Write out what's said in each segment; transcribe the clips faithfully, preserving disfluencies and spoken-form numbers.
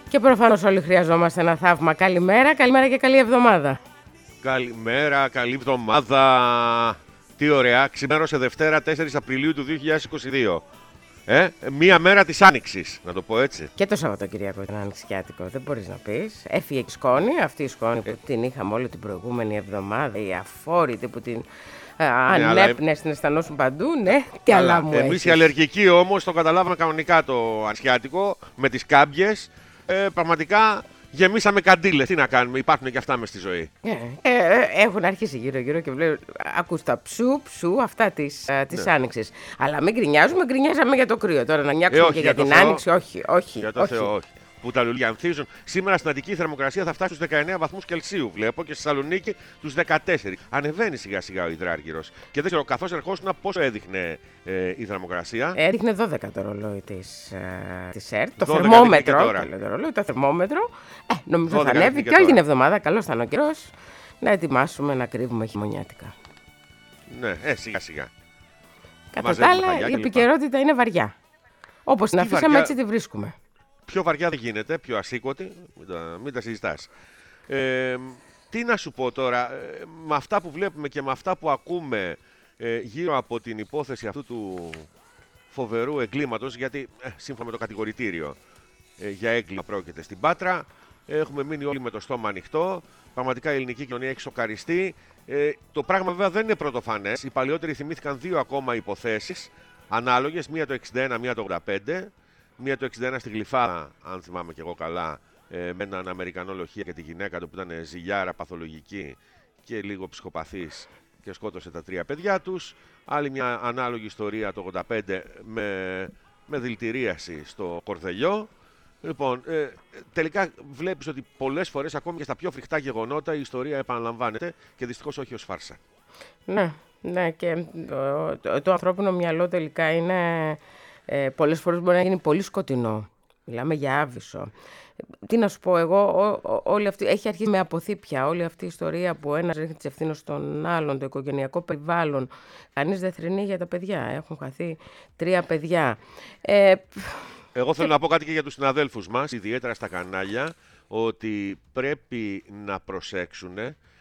Και προφανώς όλοι χρειαζόμαστε ένα θαύμα. Καλημέρα, καλημέρα και καλή εβδομάδα. Καλημέρα, καλή εβδομάδα. Τι ωραία, ξημέρωσε Δευτέρα τέσσερις Απριλίου του δύο χιλιάδες είκοσι δύο. Ε, μία μέρα της Άνοιξης, να το πω έτσι. Και το Σαββατοκυριακό ήταν ανοιξιάτικο, δεν μπορείς να πεις. Έφυγε η σκόνη, αυτή η σκόνη που την είχαμε όλη την προηγούμενη εβδομάδα, η αφόρητη που την ε, ανέπνες, ναι, την αισθανόσουν παντού, ναι, τι άλλα μου Εμείς οι αλλεργικοί όμως το καταλάβαμε κανονικά το ανοιξιάτικο, με τις κάμπιες, ε, πραγματικά γεμίσαμε καντήλες. Τι να κάνουμε, υπάρχουν και αυτά μες στη ζωή. Ε, ε, ε, έχουν αρχίσει γύρω-γύρω και βλέπω, ακούς τα ψου, ψου, αυτά της, ε, της ναι. Άνοιξης. Αλλά μην γκρινιάζουμε, γκρινιάζαμε για το κρύο. Τώρα να νιάξουμε ε, και για, για την Θεό. Άνοιξη, όχι, όχι. Για το όχι. Θεό, όχι. Που τα λουλούδια ανθίζουν. Σήμερα στην Αττική η θερμοκρασία θα φτάσει στους δεκαεννέα βαθμούς Κελσίου, βλέπω, και στη Θεσσαλονίκη τους δεκατέσσερις. Ανεβαίνει σιγά-σιγά ο υδράργυρος. Και δεν ξέρω, καθώς ερχόσουν, πόσο έδειχνε ε, η θερμοκρασία. Έδειχνε δώδεκα το ρολόι της, ε, της ΕΡΤ. Το θερμόμετρο. Το, ρολόι, το θερμόμετρο. Ε, νομίζω θα ανέβει και όλη την εβδομάδα. Καλώς θα είναι ο καιρός. Να ετοιμάσουμε να κρύβουμε χειμωνιάτικα. Ναι, ε, σιγά-σιγά. Κατά τα άλλα, η επικαιρότητα είναι βαριά. Όπως την αφήσαμε, βαριά... έτσι τη βρίσκουμε. Πιο βαριά δεν γίνεται, πιο ασήκωτη, μην τα, μην τα συζητάς. Ε, τι να σου πω τώρα, ε, με αυτά που βλέπουμε και με αυτά που ακούμε ε, γύρω από την υπόθεση αυτού του φοβερού εγκλήματος, γιατί ε, σύμφωνα με το κατηγορητήριο ε, για έγκλημα πρόκειται στην Πάτρα, έχουμε μείνει όλοι με το στόμα ανοιχτό, πραγματικά η ελληνική κοινωνία έχει σοκαριστεί. Ε, το πράγμα βέβαια δεν είναι πρωτοφανές, οι παλιότεροι θυμήθηκαν δύο ακόμα υποθέσεις ανάλογες, μία το εξήντα ένα, μία το ογδόντα πέντε. Μία το εξήντα ένα στη Γλυφάδα, αν θυμάμαι και εγώ καλά, ε, με έναν Αμερικανό λοχεία και τη γυναίκα του που ήταν ζυγιάρα παθολογική και λίγο ψυχοπαθής και σκότωσε τα τρία παιδιά τους. Άλλη μια ανάλογη ιστορία το ογδόντα πέντε με, με δηλητηρίαση στο Κορδελιό. Λοιπόν, ε, τελικά βλέπεις ότι πολλές φορές, ακόμη και στα πιο φρικτά γεγονότα, η ιστορία επαναλαμβάνεται και δυστυχώς όχι ως φάρσα. Ναι, ναι, και το, το, το ανθρώπινο μυαλό τελικά είναι... Ε, πολλές φορές μπορεί να γίνει πολύ σκοτεινό. Μιλάμε για άβυσσο. Τι να σου πω εγώ, ό, ό, όλη αυτή, έχει αρχίσει με αποθήπια όλη αυτή η ιστορία που ένας ρίχνει τις ευθύνες στον άλλον, το οικογενειακό περιβάλλον. Κανείς δεν θρηνεί για τα παιδιά. Έχουν χαθεί τρία παιδιά. Ε, εγώ θέλω και... να πω κάτι και για τους συναδέλφους μας, ιδιαίτερα στα κανάλια, ότι πρέπει να προσέξουν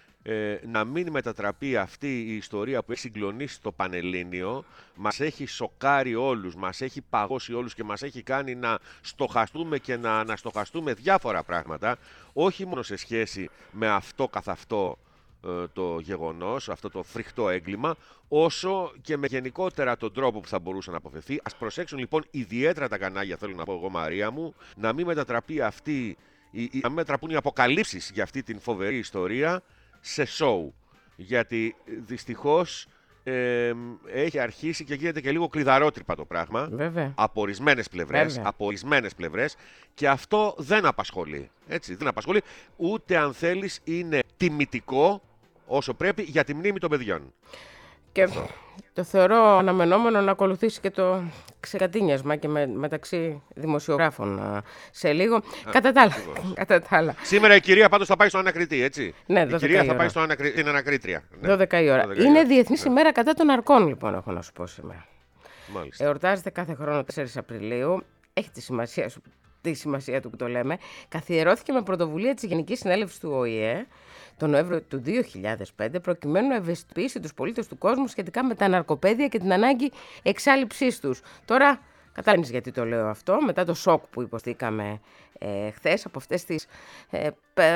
Ε, να μην μετατραπεί αυτή η ιστορία που έχει συγκλονίσει το Πανελλήνιο, μας έχει σοκάρει όλους, μας έχει παγώσει όλους και μας έχει κάνει να στοχαστούμε και να αναστοχαστούμε διάφορα πράγματα, όχι μόνο σε σχέση με αυτό καθ' αυτό ε, το γεγονός, αυτό το φρικτό έγκλημα, όσο και με γενικότερα τον τρόπο που θα μπορούσε να αποφευθεί. Ας προσέξουν λοιπόν ιδιαίτερα τα κανάλια, θέλω να πω εγώ Μαρία μου, να μην μετατραπεί αυτή, η, η, να μην μετατραπούν οι αποκαλύψεις για αυτή την φοβερή ιστορία σε σοου, γιατί δυστυχώς ε, έχει αρχίσει και γίνεται και λίγο κλειδαρότρυπα το πράγμα. Βέβαια. Από ορισμένες πλευρές, από ορισμένες πλευρές, και αυτό δεν απασχολεί, έτσι, δεν απασχολεί, ούτε αν θέλεις είναι τιμητικό όσο πρέπει για τη μνήμη των παιδιών. Και το θεωρώ αναμενόμενο να ακολουθήσει και το ξεκατίνιασμα και με, μεταξύ δημοσιογράφων σε λίγο. Α, κατά, τα άλλα, κατά τα άλλα. Σήμερα η κυρία πάντως θα πάει στον ανακριτή, έτσι. Ναι, η κυρία θα πάει στον ανακρι... στην ανακρίτρια. δώδεκα η ώρα. δώδεκα Είναι ώρα. Διεθνής ναι. ημέρα κατά των ναρκών, λοιπόν, έχω να σου πω σήμερα. Μάλιστα. Εορτάζεται κάθε χρόνο τέσσερις Απριλίου. Έχει τη σημασία, τη σημασία του που το λέμε. Καθιερώθηκε με πρωτοβουλία της Γενικής Συνέλευσης του Ο Η Ε τον Νοέμβριο του δύο χιλιάδες πέντε, προκειμένου να ευαισθητοποιήσει τους πολίτες του κόσμου σχετικά με τα ναρκοπαίδια και την ανάγκη εξάλειψής τους. Τώρα, κατάλαβες γιατί το λέω αυτό, μετά το σοκ που υποστήκαμε ε, χθες από αυτές τις ε,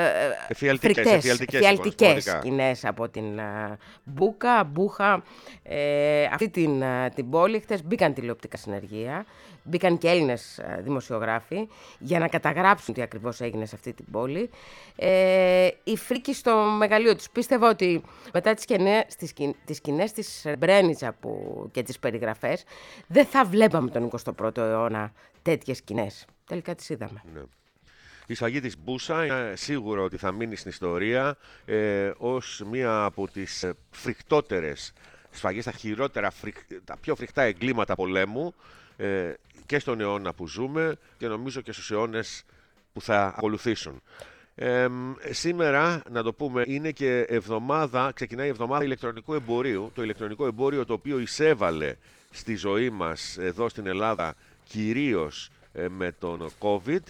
εφιαλτικές σκηνές από την α, Μπούκα, Μπούχα, ε, αυτή την, α, την πόλη. Χθες μπήκαν τηλεοπτικά συνεργεία, μπήκαν και Έλληνες α, δημοσιογράφοι για να καταγράψουν τι ακριβώς έγινε σε αυτή την πόλη. Ε, η φρίκη στο μεγαλείο τους. Πίστευα ότι μετά τις σκηνές, τις, τις σκηνές της Σρεμπρένιτσα και τις περιγραφές δεν θα βλέπαμε τον εικοστό πρώτο αιώνα τέτοιες σκηνές. Τελικά τις είδαμε. Ναι. Η σφαγή της Μπούσα είναι σίγουρο ότι θα μείνει στην ιστορία ε, ως μία από τις ε, φρικτότερες σφαγές, τα χειρότερα, φρικ, τα πιο φρικτά εγκλήματα πολέμου ε, και στον αιώνα που ζούμε και νομίζω και στους αιώνες που θα ακολουθήσουν. Ε, σήμερα, να το πούμε, είναι και εβδομάδα, ξεκινάει η εβδομάδα ηλεκτρονικού εμπορίου, το ηλεκτρονικό εμπόριο το οποίο εισέβαλε στη ζωή μας εδώ στην Ελλάδα κυρίως ε, με τον COVID.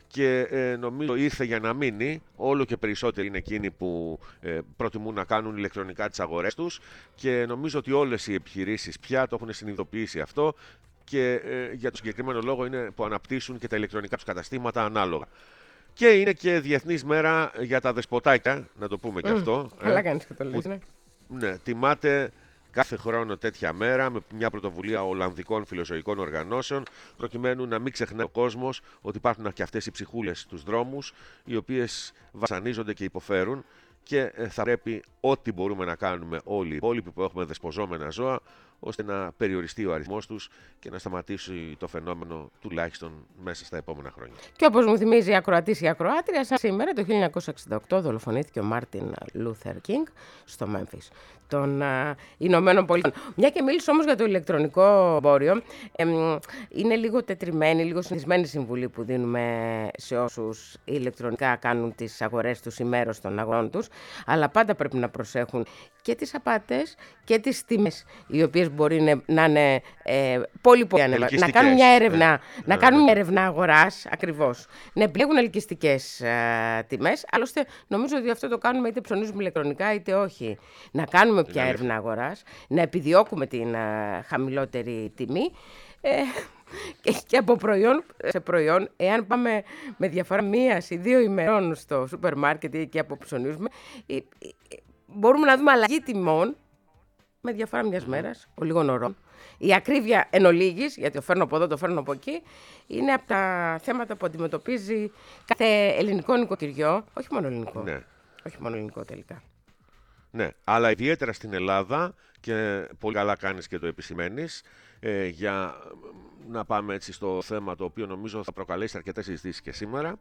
και ε, νομίζω ήρθε για να μείνει. Όλο και περισσότεροι είναι εκείνοι που ε, προτιμούν να κάνουν ηλεκτρονικά τις αγορές τους και νομίζω ότι όλες οι επιχειρήσεις πια το έχουν συνειδητοποιήσει αυτό και ε, για το συγκεκριμένο λόγο είναι που αναπτύσσουν και τα ηλεκτρονικά τους καταστήματα ανάλογα. Και είναι και Διεθνής Μέρα για τα Δεσποτάκια, να το πούμε mm, και αυτό. Καλά ε, κάνεις και το λες, ναι. Ναι, τιμάται κάθε χρόνο τέτοια μέρα με μια πρωτοβουλία Ολλανδικών φιλοζωικών οργανώσεων, προκειμένου να μην ξεχνάει ο κόσμος ότι υπάρχουν και αυτές οι ψυχούλες στους δρόμους, οι οποίες βασανίζονται και υποφέρουν και θα πρέπει ό,τι μπορούμε να κάνουμε όλοι οι υπόλοιποι που έχουμε δεσποζόμενα ζώα, ώστε να περιοριστεί ο αριθμός τους και να σταματήσει το φαινόμενο τουλάχιστον μέσα στα επόμενα χρόνια. Και όπως μου θυμίζει η ακροατής ή η ακροάτρια, σαν σήμερα το χίλια εννιακόσια εξήντα οκτώ δολοφονήθηκε ο Μάρτιν Λούθερ Κίνγκ στο Μέμφις των uh, Ηνωμένων Πολιτειών. Μια και μίλησε όμως για το ηλεκτρονικό εμπόριο, εμ, είναι λίγο τετριμένη, λίγο συνηθισμένη συμβουλή που δίνουμε σε όσους ηλεκτρονικά κάνουν τις αγορές τους ή μέρος των αγορών τους, αλλά πάντα πρέπει να προσέχουν και τις απάτες και τις τιμές, οι οποίες μπορεί να, να είναι ε, πολύ πολύ ανεβασμένες. Να κάνουν μια έρευνα, ε, να ε, κάνουν μια έρευνα αγοράς, ακριβώς. Να επιλέγουν ελκυστικές ε, τιμές. Άλλωστε, νομίζω ότι αυτό το κάνουμε είτε ψωνίζουμε ηλεκτρονικά είτε όχι. Να κάνουμε πια είναι έρευνα αγοράς, να επιδιώκουμε την ε, χαμηλότερη τιμή. Ε, και, και από προϊόν σε προϊόν, εάν πάμε με διαφορά μίας ή δύο ημερών στο σούπερ μάρκετ ή και από ψωνίζουμε, ε, ε, μπορούμε να δούμε αλλαγή τιμών με διαφορά μιας μέρας, ο λίγων ωρών. Η ακρίβεια εν ολίγης, γιατί το φέρνω από εδώ, το φέρνω από εκεί, είναι από τα θέματα που αντιμετωπίζει κάθε ελληνικό νοικοκυριό, όχι μόνο ελληνικό, ναι. όχι μόνο ελληνικό τελικά. Ναι, αλλά ιδιαίτερα στην Ελλάδα, και πολύ καλά κάνεις και το επισημαίνεις, ε, για να πάμε έτσι στο θέμα το οποίο νομίζω θα προκαλέσει αρκετές συζητήσεις και σήμερα.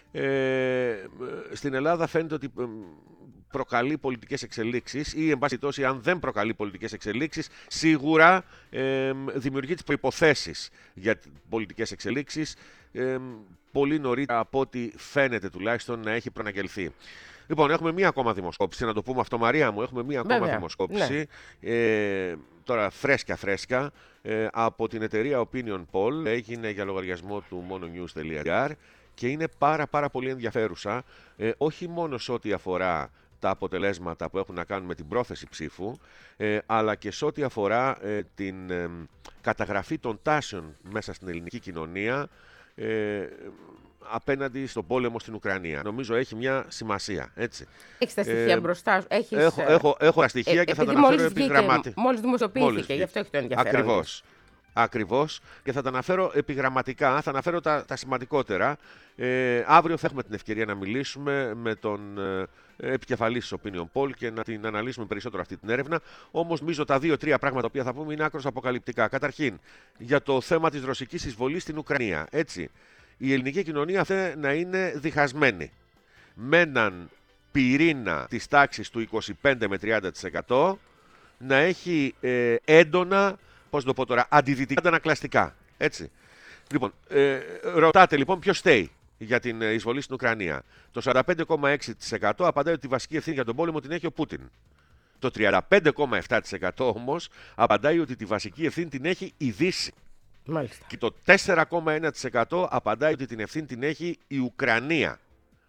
Ε, στην Ελλάδα φαίνεται ότι προκαλεί πολιτικές εξελίξεις ή εν πάση τόση αν δεν προκαλεί πολιτικές εξελίξεις σίγουρα ε, δημιουργεί τις προϋποθέσεις για πολιτικές εξελίξεις ε, πολύ νωρίτερα από ό,τι φαίνεται τουλάχιστον να έχει προαναγγελθεί. Λοιπόν, έχουμε μία ακόμα δημοσκόπηση, να το πούμε αυτό Μαρία μου, έχουμε μία ακόμα Βέβαια, δημοσκόπηση, ναι. ε, τώρα φρέσκια φρέσκα, ε, από την εταιρεία Opinion Poll, έγινε για λογαριασμό του mononews τελεία gr και είναι πάρα πάρα πολύ ενδιαφέρουσα, ε, όχι μόνο σε ό,τι αφορά τα αποτελέσματα που έχουν να κάνουν με την πρόθεση ψήφου, ε, αλλά και σε ό,τι αφορά ε, την ε, καταγραφή των τάσεων μέσα στην ελληνική κοινωνία, ε, απέναντι στον πόλεμο στην Ουκρανία. Νομίζω έχει μια σημασία. Έτσι. Έχεις τα στοιχεία ε, μπροστά σου. Έχεις... Έχω, έχω, έχω τα στοιχεία ε, και θα τα αναφέρω επιγραμματικά. Μόλις δημοσιοποιήθηκε, γι' αυτό έχει το ενδιαφέρον. Ακριβώς. Ακριβώς. Και θα τα αναφέρω επιγραμματικά. Θα αναφέρω τα, τα σημαντικότερα. Ε, αύριο θα έχουμε την ευκαιρία να μιλήσουμε με τον ε, επικεφαλής της Opinion Poll και να την αναλύσουμε περισσότερο αυτή την έρευνα. Όμως, νομίζω τα δύο-τρία πράγματα που θα πούμε είναι άκρως αποκαλυπτικά. Καταρχήν, για το θέμα της ρωσικής εισβολής στην Ουκρανία. Έτσι. Η ελληνική κοινωνία θέλει να είναι διχασμένη. Με έναν πυρήνα της τάξης του είκοσι πέντε με τριάντα τοις εκατό να έχει ε, έντονα, πώς το πω τώρα, αντιδυτικά αντανακλαστικά. Έτσι. Λοιπόν, ε, ρωτάτε λοιπόν ποιος στέει για την εισβολή στην Ουκρανία. Το σαράντα πέντε κόμμα έξι τοις εκατό απαντάει ότι τη βασική ευθύνη για τον πόλεμο την έχει ο Πούτιν. Το τριάντα πέντε κόμμα επτά τοις εκατό όμως απαντάει ότι τη βασική ευθύνη την έχει η Δύση. Μάλιστα. Και το τέσσερα κόμμα ένα τοις εκατό απαντάει ότι την ευθύνη την έχει η Ουκρανία.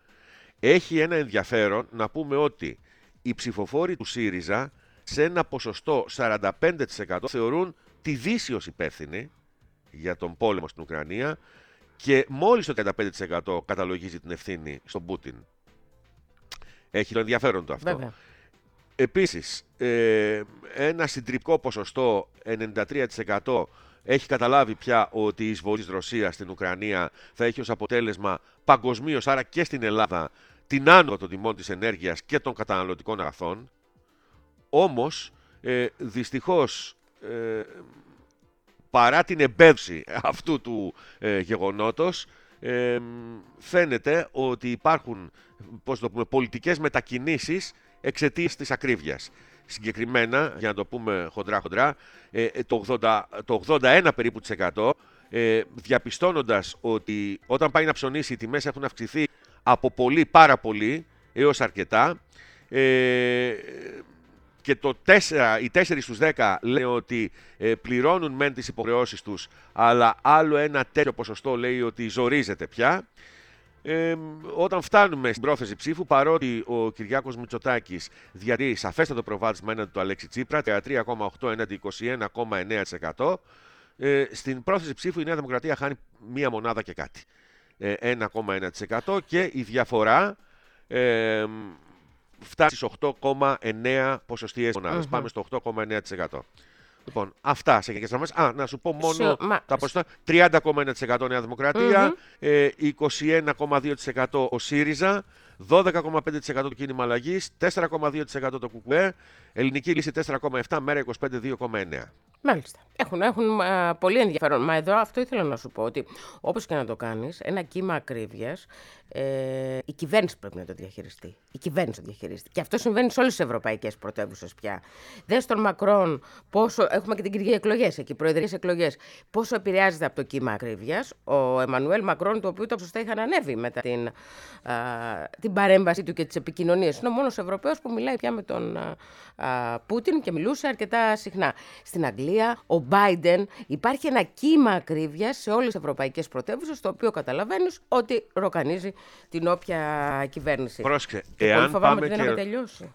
Έχει ένα ενδιαφέρον να πούμε ότι οι ψηφοφόροι του ΣΥΡΙΖΑ σε ένα ποσοστό σαράντα πέντε τοις εκατό θεωρούν τη Δύση ως υπεύθυνη για τον πόλεμο στην Ουκρανία και μόλις το τριάντα πέντε τοις εκατό καταλογίζει την ευθύνη στον Πούτιν. Έχει το ενδιαφέρον το αυτό. Βέβαια. Επίσης, ε, ένα συντριπτικό ποσοστό ενενήντα τρία τοις εκατό έχει καταλάβει πια ότι η εισβολή της Ρωσίας στην Ουκρανία θα έχει ως αποτέλεσμα παγκοσμίως, άρα και στην Ελλάδα, την άνοδο των τιμών της ενέργειας και των καταναλωτικών αγαθών. Όμως, ε, δυστυχώς, ε, παρά την εμπέδωση αυτού του ε, γεγονότος, ε, φαίνεται ότι υπάρχουν, πώς το πούμε, πολιτικές μετακινήσεις εξαιτίας της ακρίβειας. Συγκεκριμένα, για να το πούμε χοντρά-χοντρά, το ογδόντα, το ογδόντα ένα περίπου της εκατό, διαπιστώνοντας ότι όταν πάει να ψωνίσει οι τιμές έχουν αυξηθεί από πολύ, πάρα πολύ, έως αρκετά, και το τέσσερα, οι τέσσερα στους δέκα λένε ότι πληρώνουν μεν τις υποχρεώσεις τους, αλλά άλλο ένα τέτοιο ποσοστό λέει ότι ζορίζεται πια. Ε, όταν φτάνουμε στην πρόθεση ψήφου, παρότι ο Κυριάκος Μητσοτάκης διατηρεί σαφέστατο προβάδισμα έναντι του Αλέξη Τσίπρα, τριάντα τρία κόμμα οκτώ τοις εκατό έναντι είκοσι ένα κόμμα εννέα τοις εκατό, ε, στην πρόθεση ψήφου η Νέα Δημοκρατία χάνει μία μονάδα και κάτι. Ε, ένα κόμμα ένα τοις εκατό και η διαφορά ε, φτάσει στις οκτώ κόμμα εννέα ποσοστιαίες μονάδες. Mm-hmm. Πάμε στο οκτώ κόμμα εννέα τοις εκατό. Λοιπόν, αυτά σε γενικές γραμμές. Α, να σου πω μόνο Σου, μα... τα ποσοστά. τριάντα κόμμα ένα τοις εκατό Νέα Δημοκρατία, mm-hmm. ε, είκοσι ένα κόμμα δύο τοις εκατό ο ΣΥΡΙΖΑ, δώδεκα κόμμα πέντε τοις εκατό το Κίνημα Αλλαγής, τέσσερα κόμμα δύο τοις εκατό το ΚΚΕ, Ελληνική Λύση τέσσερα κόμμα επτά, Μέρα είκοσι πέντε δύο κόμμα εννέα. Μάλιστα. Έχουν, έχουν α, πολύ ενδιαφέρον. Μα εδώ αυτό ήθελα να σου πω ότι όπως και να το κάνεις, ένα κύμα ακρίβειας, ε, η κυβέρνηση πρέπει να το διαχειριστεί. Η κυβέρνηση το διαχειριστεί. Και αυτό συμβαίνει σε όλες τις ευρωπαϊκές πρωτεύουσες πια. Δες τον Μακρόν, πόσο. Έχουμε και την Κυριακή εκλογές εκεί, προεδρικές εκλογές. Πόσο επηρεάζεται από το κύμα ακρίβειας. Ο Εμμανουέλ Μακρόν, το οποίο το σωστά είχαν ανέβει μετά την, α, την παρέμβαση του και τις επικοινωνίες. Είναι ο μόνος Ευρωπαίος που μιλάει πια με τον α, α, Πούτιν και μιλούσε αρκετά συχνά. Στην Αγγλία, ο Biden, υπάρχει ένα κύμα ακρίβειας σε όλες τις ευρωπαϊκές πρωτεύουσες, το οποίο καταλαβαίνεις ότι ροκανίζει την όποια κυβέρνηση. Πρόσεξε, και εάν πολύ φοβάμαι πάμε ότι δεν και... έχουμε τελειώσει.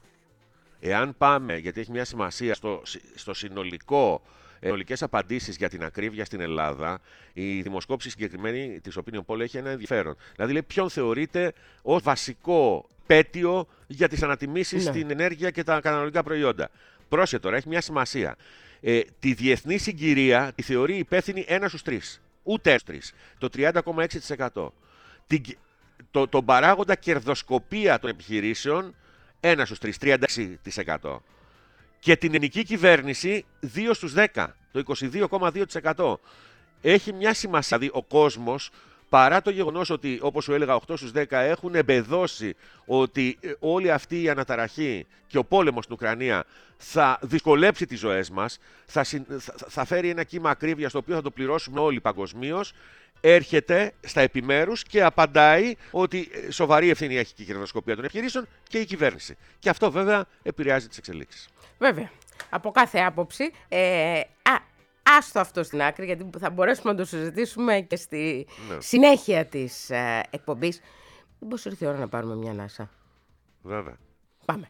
Εάν πάμε, γιατί έχει μια σημασία στο, στο συνολικό, συνολικές απαντήσεις για την ακρίβεια στην Ελλάδα, η δημοσκόπηση συγκεκριμένη της Opinion Poll έχει ένα ενδιαφέρον. Δηλαδή, λέει ποιον θεωρείται ως βασικό πέτειο για τις ανατιμήσεις, ναι, στην ενέργεια και τα καταναλωτικά προϊόντα. Πρόσεχε τώρα, έχει μια σημασία. Ε, τη διεθνή συγκυρία τη θεωρεί υπεύθυνη ένα στους τρεις. Ούτε στους τρεις. Το τριάντα κόμμα έξι τοις εκατό. Την, το, τον παράγοντα κερδοσκοπία των επιχειρήσεων, ένα στους τρεις, τριάντα έξι τοις εκατό. Και την ελληνική κυβέρνηση, δύο στους δέκα, το είκοσι δύο κόμμα δύο τοις εκατό. Έχει μια σημασία, δηλαδή ο κόσμος, παρά το γεγονός ότι, όπως σου έλεγα, οκτώ στους δέκα έχουν εμπεδώσει ότι όλη αυτή η αναταραχή και ο πόλεμος στην Ουκρανία θα δυσκολέψει τις ζωές μας, θα, θα φέρει ένα κύμα ακρίβειας το οποίο θα το πληρώσουμε όλοι παγκοσμίως, έρχεται στα επιμέρους και απαντάει ότι σοβαρή ευθύνη έχει και η κερδοσκοπία των επιχειρήσεων και η κυβέρνηση. Και αυτό βέβαια επηρεάζει τις εξελίξεις. Βέβαια. Από κάθε άποψη. Ε, α, άστο αυτό στην άκρη, γιατί θα μπορέσουμε να το συζητήσουμε και στη ναι. συνέχεια της ε, εκπομπής. Μήπως ήρθε η ώρα να πάρουμε μια ανάσα? Βέβαια. Πάμε.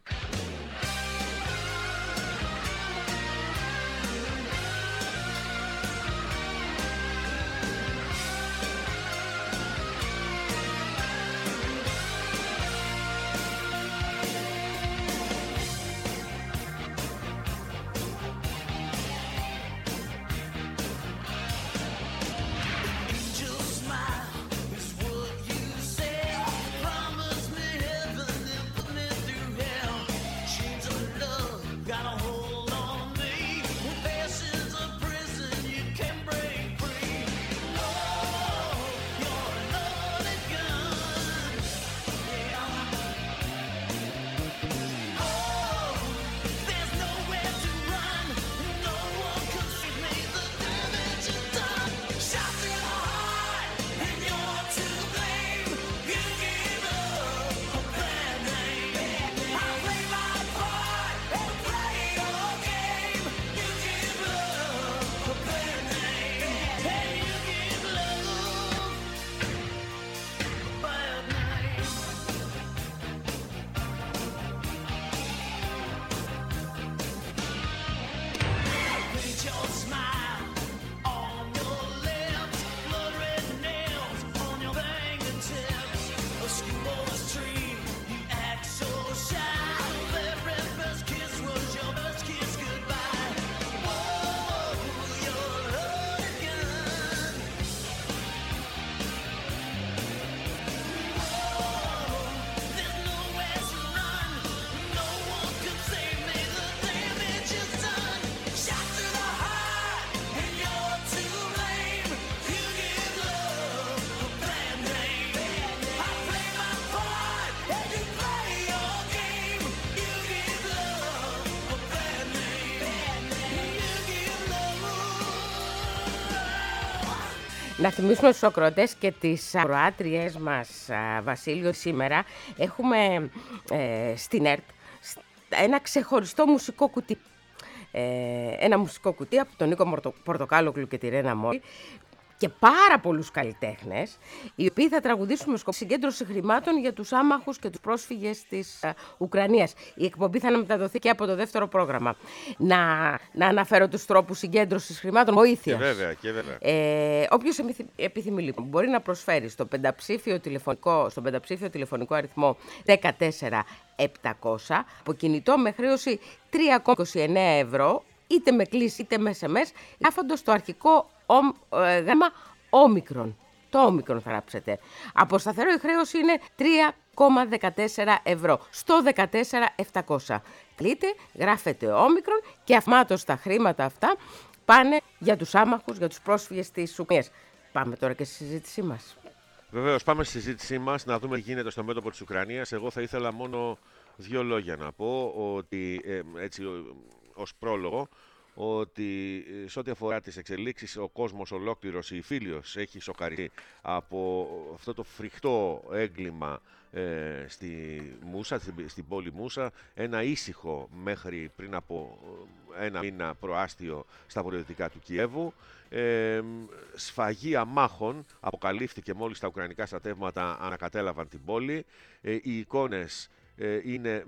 Να θυμίσουμε στους ακροατές και τις ακροάτριές μας, Βασίλειο, σήμερα έχουμε ε, στην ΕΡΤ ένα ξεχωριστό μουσικό κουτί. Ε, ένα μουσικό κουτί από τον Νίκο Πορτοκάλογλου και τη Ρένα Μόρι. και πάρα πολλούς καλλιτέχνες, οι οποίοι θα τραγουδήσουν με σκοπό συγκέντρωση χρημάτων για τους άμαχους και τους πρόσφυγες της uh, Ουκρανίας. Η εκπομπή θα μεταδοθεί και από το δεύτερο πρόγραμμα. Να, να αναφέρω τους τρόπους συγκέντρωσης χρημάτων, βοήθειας. Και βέβαια, και βέβαια. Ε, όποιος επιθυμεί λοιπόν μπορεί να προσφέρει στο πενταψήφιο τηλεφωνικό, στον πενταψήφιο τηλεφωνικό αριθμό δεκατέσσερα επτακόσια, από κινητό με χρέωση τρία κόμμα είκοσι εννέα ευρώ, είτε με κλίση είτε με ες εμ ες, γράφοντας το αρχικό ε, γράμμα όμικρον. Το όμικρον θα γράψετε. Από σταθερό η χρέωση είναι τρία κόμμα δεκατέσσερα ευρώ στο δεκατέσσερα επτακόσια. Κλείτε, γράφετε όμικρον και αυτομάτως τα χρήματα αυτά πάνε για τους άμαχους, για τους πρόσφυγες της Ουκρανίας. Πάμε τώρα και στη συζήτησή μας. Βεβαίως, πάμε στη συζήτησή μας να δούμε τι γίνεται στο μέτωπο της Ουκρανίας. Εγώ θα ήθελα μόνο δύο λόγια να πω, ότι ε, έτσι ως πρόλογο, ότι σε ό,τι αφορά τις εξελίξεις ο κόσμος ολόκληρος, η Φίλιος, έχει σοκαριστεί από αυτό το φρικτό έγκλημα ε, στη Μούσα, στην, στην πόλη Μούσα, ένα ήσυχο μέχρι πριν από ένα μήνα προάστιο στα βορειοδυτικά του Κιέβου. Ε, σφαγή αμάχων αποκαλύφθηκε μόλις τα ουκρανικά στρατεύματα ανακατέλαβαν την πόλη. Ε, οι εικόνες ε, είναι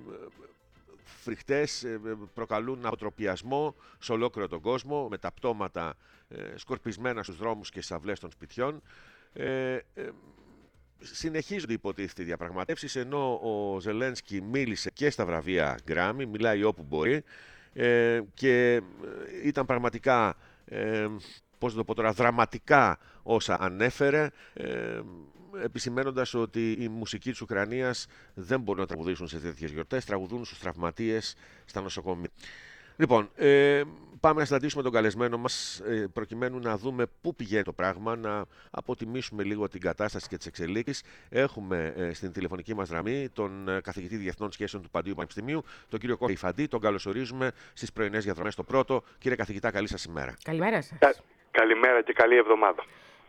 φρικτές, προκαλούν αποτροπιασμό σε ολόκληρο τον κόσμο, με τα πτώματα ε, σκορπισμένα στους δρόμους και στις αυλές των σπιτιών. Ε, ε, συνεχίζονται υποτίθεται οι διαπραγματεύσεις, ενώ ο Ζελένσκι μίλησε και στα βραβεία Γκράμι, μιλάει όπου μπορεί ε, και ήταν πραγματικά ε, πώς να το πω τώρα, δραματικά όσα ανέφερε, ε, επισημαίνοντας ότι η μουσική της Ουκρανίας δεν μπορούν να τραγουδήσουν σε τέτοιες γιορτές, τραγουδούν στους τραυματίες στα νοσοκομεία. Λοιπόν, ε, πάμε να συναντήσουμε τον καλεσμένο μας, ε, προκειμένου να δούμε πού πηγαίνει το πράγμα, να αποτιμήσουμε λίγο την κατάσταση και τις εξελίξεις. Έχουμε ε, στην τηλεφωνική μας γραμμή τον ε, καθηγητή Διεθνών Σχέσεων του Παντίου Πανεπιστημίου, τον κύριο Κώστα Ιφαντή. Τον καλωσορίζουμε στις πρωινές διαδρομές στο πρώτο. Κύριε καθηγητά, καλή σας ημέρα. Καλημέρα σας. Κα, καλημέρα και καλή εβδομάδα.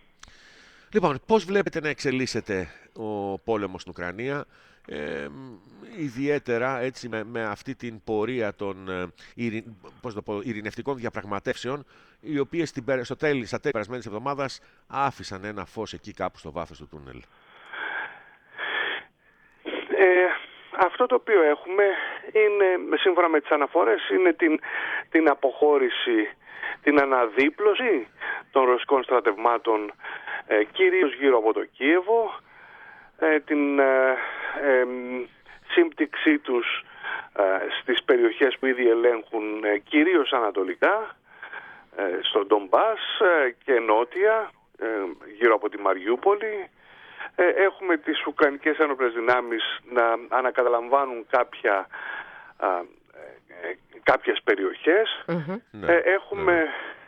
Λοιπόν, πώς βλέπετε να εξελίσσεται ο πόλεμος στην Ουκρανία, ε, ιδιαίτερα έτσι, με, με αυτή την πορεία των ε, ειρη, πώς το πω, ειρηνευτικών διαπραγματεύσεων, οι οποίες στην, στο τέλη, στα τέλη περασμένης εβδομάδας άφησαν ένα φως εκεί κάπου στο βάθος του τούνελ. Ε, αυτό το οποίο έχουμε είναι, σύμφωνα με τις αναφορές, είναι την, την αποχώρηση, την αναδίπλωση των ρωσικών στρατευμάτων, ε, κυρίως γύρω από το Κίεβο, ε, την ε, ε, σύμπτυξή τους ε, στις περιοχές που ήδη ελέγχουν, ε, κυρίως ανατολικά, ε, στο Ντομπάς ε, και νότια, ε, γύρω από τη Μαριούπολη. Ε, έχουμε τις Ουκρανικές ένοπλες δυνάμεις να ανακαταλαμβάνουν κάποια, α, ε, κάποιες περιοχές. Mm-hmm. Ε, έχουμε,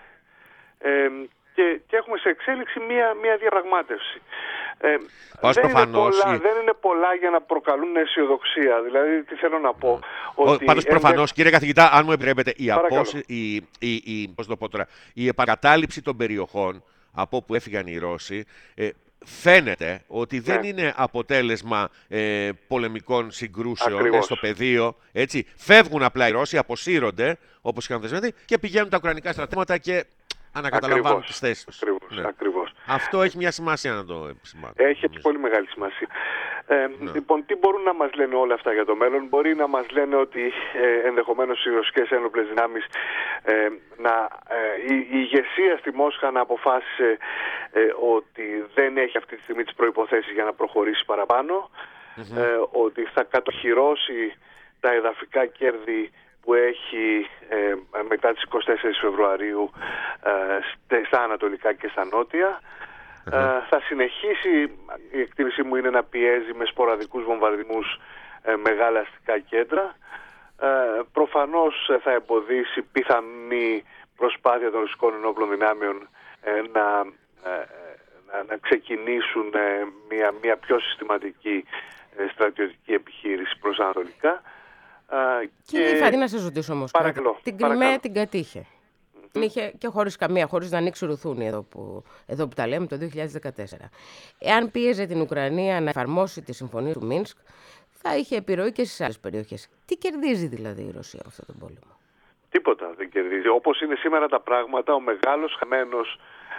ε, και, και έχουμε σε εξέλιξη μία, μία διαπραγμάτευση. Ε, δεν, είναι πολλά, δεν είναι πολλά για να προκαλούν αισιοδοξία. Δηλαδή, τι θέλω να πω. Ο, ότι πάντως, προφανώς, ενδε... κύριε καθηγητά, αν μου επιτρέπετε, η, απόσ... η, η, η, πώς το πω τώρα, η επανακατάληψη των περιοχών από όπου έφυγαν οι Ρώσοι, ε, φαίνεται ότι δεν ναι. είναι αποτέλεσμα ε, πολεμικών συγκρούσεων ε, στο πεδίο. Έτσι. Φεύγουν απλά οι Ρώσοι, αποσύρονται, όπως είχαν δεσμευτεί, και πηγαίνουν τα ουκρανικά στρατεύματα και ανακαταλαμβάνουν τις θέσεις τους. Ακριβώς, ναι. ακριβώς. Αυτό έχει μια σημασία να το επισημάνω. Έχει, έχει πολύ μεγάλη σημασία. Ε, ναι. Λοιπόν, τι μπορούν να μας λένε όλα αυτά για το μέλλον? Μπορεί να μας λένε ότι ε, ενδεχομένως οι ρωσικές ένοπλες δυνάμεις, ε, να, ε, η, η ηγεσία στη Μόσχα να αποφάσισε ε, ότι δεν έχει αυτή τη στιγμή τις προϋποθέσεις για να προχωρήσει παραπάνω, mm-hmm. ε, ότι θα κατοχυρώσει τα εδαφικά κέρδη που έχει ε, μετά τις εικοστή τέταρτη Φεβρουαρίου ε, στα ανατολικά και στα νότια. Uh, θα συνεχίσει, η εκτίμησή μου είναι, να πιέζει με σποραδικούς βομβαρδισμούς ε, μεγάλα αστικά κέντρα. Ε, προφανώς ε, θα εμποδίσει πιθανή προσπάθεια των ρωσικών ενόπλων δυνάμεων ε, να, ε, να, να ξεκινήσουν ε, μια, μια πιο συστηματική ε, στρατιωτική επιχείρηση προς ανατολικά. Ε, Κύριε Ιφαντή, να σας ρωτήσω όμως, παρακαλώ, την Κρυμαία την κατήχε. Την είχε και χωρίς καμία, χωρίς να ανοίξει ρουθούνη εδώ που, εδώ που τα λέμε, το δύο χιλιάδες δεκατέσσερα. Εάν πίεζε την Ουκρανία να εφαρμόσει τη συμφωνία του Μίνσκ, θα είχε επιρροή και στις άλλες περιοχές. Τι κερδίζει δηλαδή η Ρωσία από αυτόν τον πόλεμο? Τίποτα δεν κερδίζει. Όπως είναι σήμερα τα πράγματα, ο μεγάλος χαμένος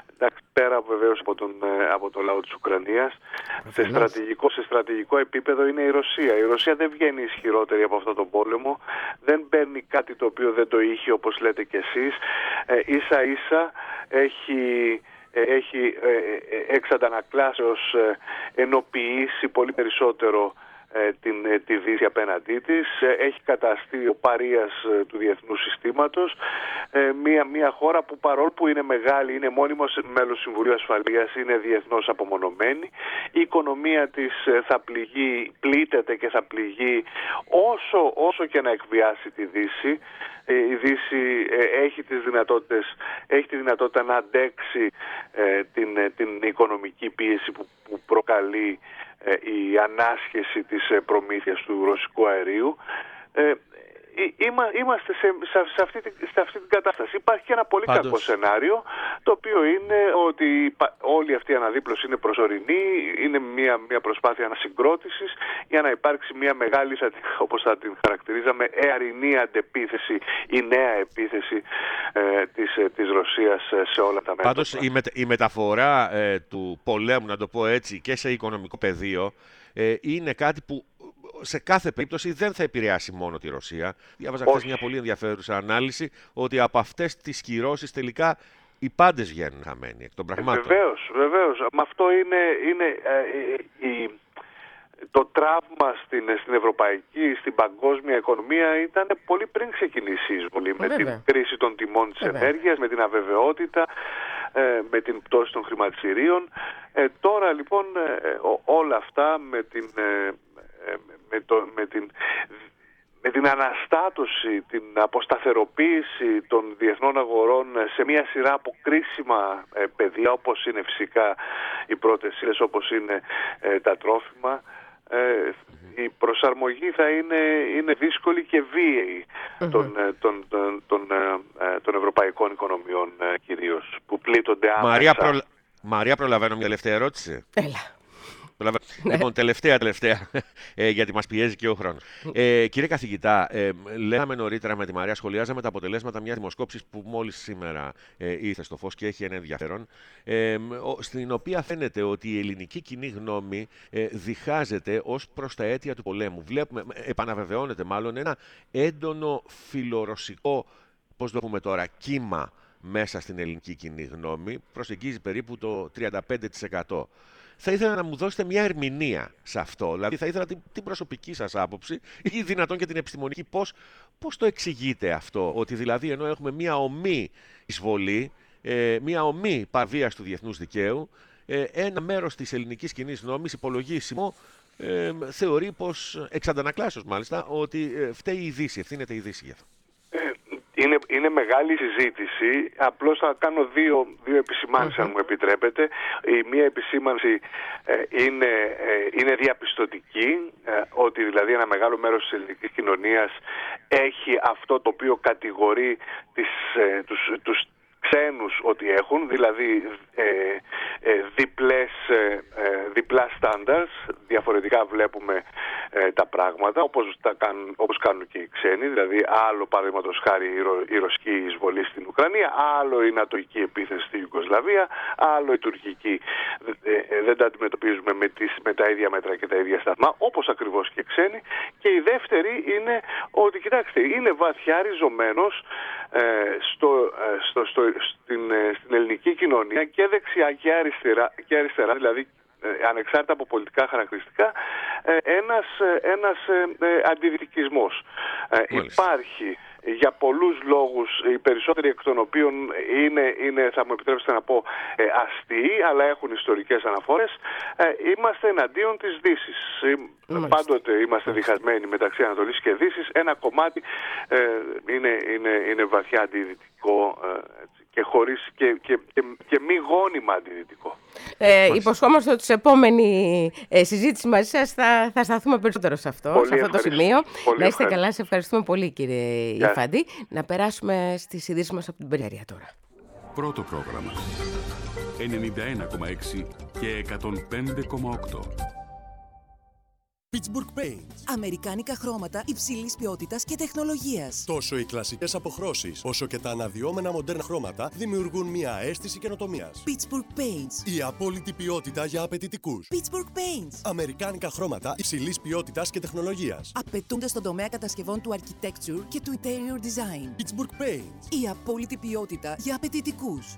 εντάξει, πέρα βεβαίως από τον, από το λαό της Ουκρανίας, σε στρατηγικό, σε στρατηγικό επίπεδο είναι η Ρωσία. Η Ρωσία δεν βγαίνει ισχυρότερη από αυτόν τον πόλεμο, δεν παίρνει κάτι το οποίο δεν το είχε, όπως λέτε κι εσείς. Ε, ίσα ίσα έχει... έχει εξ αντανακλάσεως ενοποιήσει πολύ περισσότερο την, τη Δύση απέναντί της, έχει καταστεί ο παρείας του διεθνούς συστήματος, μια, μια χώρα που παρόλο που είναι μεγάλη, είναι μόνιμος μέλος του Συμβουλίου Ασφαλείας, είναι διεθνώς απομονωμένη. Η οικονομία της θα πληγεί, πλήττεται και θα πληγεί όσο, όσο και να εκβιάσει τη Δύση. Η Δύση έχει τις δυνατότητες, έχει τη δυνατότητα να αντέξει ε, την, την οικονομική πίεση που, που προκαλεί ε, η ανάσχεση της προμήθειας του ρωσικού αερίου. Ε, Είμαστε σε, σε, σε, αυτή, σε αυτή την κατάσταση. Υπάρχει και ένα πολύ Πάντως... κακό σενάριο, το οποίο είναι ότι όλη αυτή η αναδίπλωση είναι προσωρινή, είναι μια, μια προσπάθεια ανασυγκρότησης για να υπάρξει μια μεγάλη, όπως θα την χαρακτηρίζαμε, αιαρινή αντεπίθεση ή νέα επίθεση ε, της, της Ρωσίας σε όλα τα μέτωπα. Πάντως η, με, η μεταφορά ε, του πολέμου, να το πω έτσι, και σε οικονομικό πεδίο ε, είναι κάτι που σε κάθε περίπτωση δεν θα επηρεάσει μόνο τη Ρωσία. Διάβαζα χθες μια πολύ ενδιαφέρουσα ανάλυση ότι από αυτές τις κυρώσεις τελικά οι πάντες βγαίνουν χαμένοι εκ των πραγμάτων. Βεβαίως, βεβαίως. Με αυτό είναι, είναι ε, η, το τραύμα στην, στην ευρωπαϊκή, στην παγκόσμια οικονομία ήταν πολύ πριν ξεκινήσει η εισβολή. Με την κρίση των τιμών της Βέβαια. ενέργειας, με την αβεβαιότητα, ε, με την πτώση των χρηματιστηρίων. Ε, τώρα λοιπόν ε, όλα αυτά με την... Ε, Με, το, με, την, με την αναστάτωση, την αποσταθεροποίηση των διεθνών αγορών σε μια σειρά από κρίσιμα ε, πεδία, όπως είναι φυσικά οι πρώτες ύλες, όπως είναι ε, τα τρόφιμα, ε, η προσαρμογή θα είναι, είναι δύσκολη και βίαιη mm-hmm. των, των, των, των, των ευρωπαϊκών οικονομιών ε, κυρίως, που πλήττονται άμεσα. Μαρία, προ... Μαρία, προλαβαίνω μια τελευταία ερώτηση. Έλα. Λοιπόν, τελευταία, τελευταία, ε, γιατί μας πιέζει και ο χρόνος. Ε, κύριε καθηγητά, ε, λέγαμε νωρίτερα με τη Μαρία, σχολιάζαμε τα αποτελέσματα μιας δημοσκόπησης που μόλις σήμερα ε, ήρθε στο φως και έχει ένα ενδιαφέρον, ε, στην οποία φαίνεται ότι η ελληνική κοινή γνώμη ε, διχάζεται ως προς τα αίτια του πολέμου. Βλέπουμε, επαναβεβαιώνεται μάλλον, ένα έντονο φιλορωσικό, πώς το πούμε τώρα, κύμα μέσα στην ελληνική κοινή γνώμη, προσεγγίζει περίπου το τριάντα πέντε τοις εκατό. Θα ήθελα να μου δώσετε μια ερμηνεία σε αυτό. Δηλαδή, θα ήθελα την, την προσωπική σας άποψη ή δυνατόν και την επιστημονική. Πώς, πώς το εξηγείτε αυτό, ότι δηλαδή ενώ έχουμε μια ομή εισβολή, ε, μια ομή παραβίαση του διεθνούς δικαίου, ε, ένα μέρος της ελληνικής κοινής γνώμης, υπολογίσιμο, ε, θεωρεί πως, εξ αντανακλάσεως μάλιστα, ότι ε, φταίει η Δύση, ευθύνεται η Δύση γι' αυτό. Είναι, είναι μεγάλη συζήτηση. Απλώς θα κάνω δύο, δύο επισημάνσεις, mm-hmm. αν μου επιτρέπετε. Η μία επισήμανση ε, είναι, ε, είναι διαπιστωτική, ε, ότι δηλαδή ένα μεγάλο μέρος της ελληνικής κοινωνίας έχει αυτό το οποίο κατηγορεί τις, ε, τους, τους ξένους ότι έχουν, δηλαδή ε, ε, διπλές, ε, διπλά standards, διαφορετικά βλέπουμε ε, τα πράγματα, όπως, τα κάνουν, όπως κάνουν και οι ξένοι, δηλαδή άλλο παραδείγματος χάρη η, Ρο, η ρωσική εισβολή στην Ουκρανία, άλλο η νατοική επίθεση στη Ιουγκοσλαβία, άλλο η τουρκική. Ε, ε, δεν τα αντιμετωπίζουμε με, τις, με τα ίδια μέτρα και τα ίδια σταθμά, όπως ακριβώς και ξένοι. Και η δεύτερη είναι ότι, κοιτάξτε, είναι βαθιά ριζωμένος ε, στο, ε, στο, στο, στην, στην ελληνική κοινωνία και δεξιά και αριστερά, και αριστερά δηλαδή ε, ανεξάρτητα από πολιτικά χαρακτηριστικά, ε, ένας, ένας ε, αντιδυτικισμός. Ε, υπάρχει για πολλούς λόγους, οι περισσότεροι εκ των οποίων είναι, είναι θα μου επιτρέψετε να πω, ε, αστείοι, αλλά έχουν ιστορικές αναφορές. Ε, είμαστε εναντίον της Δύσης. Mm. Πάντοτε είμαστε διχασμένοι μεταξύ Ανατολής και Δύσης. Ένα κομμάτι ε, είναι, είναι, είναι βαθιά αντιδυτικό ε, έτσι, και, χωρίς, και, και, και, και μη γόνιμα αντιδυτικό. Ε, υποσχόμαστε ότι σε επόμενη ε, συζήτηση μαζί σας θα, θα σταθούμε περισσότερο σε αυτό, πολύ σε αυτό το σημείο. Πολύ να είστε καλά, σε ευχαριστούμε πολύ κύριε Ιαφάντη. Να περάσουμε στις ειδήσεις μας από την περιφέρεια τώρα. Πρώτο πρόγραμμα ενενήντα ένα κόμμα έξι και εκατόν πέντε κόμμα οκτώ. Pittsburgh Paints. Αμερικάνικα χρώματα υψηλής ποιότητας και τεχνολογίας. Τόσο οι κλασικές αποχρώσεις, όσο και τα αναδυόμενα μοντέρνα χρώματα δημιουργούν μια αίσθηση καινοτομίας. Pittsburgh Paints. Η απόλυτη ποιότητα για απαιτητικούς. Pittsburgh Paints. Αμερικάνικα χρώματα υψηλής ποιότητας και τεχνολογίας. Απαιτούνται στον τομέα κατασκευών του architecture και του interior design. Pittsburgh Paints. Η απόλυτη ποιότητα για απαιτητικούς.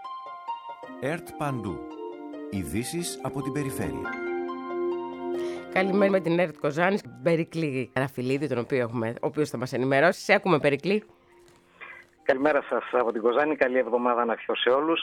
ΕΡΤ Παντού. Ειδήσεις από την περιφέρεια. Καλημέρα με την ΕΡΤ Κοζάνη, Περικλή Καραφιλίδη, τον οποίο έχουμε, ο οποίος θα μας ενημερώσει. Σε ακούμε, Περικλή. Καλημέρα σας από την Κοζάνη, καλή εβδομάδα να ευχηθώ σε όλους.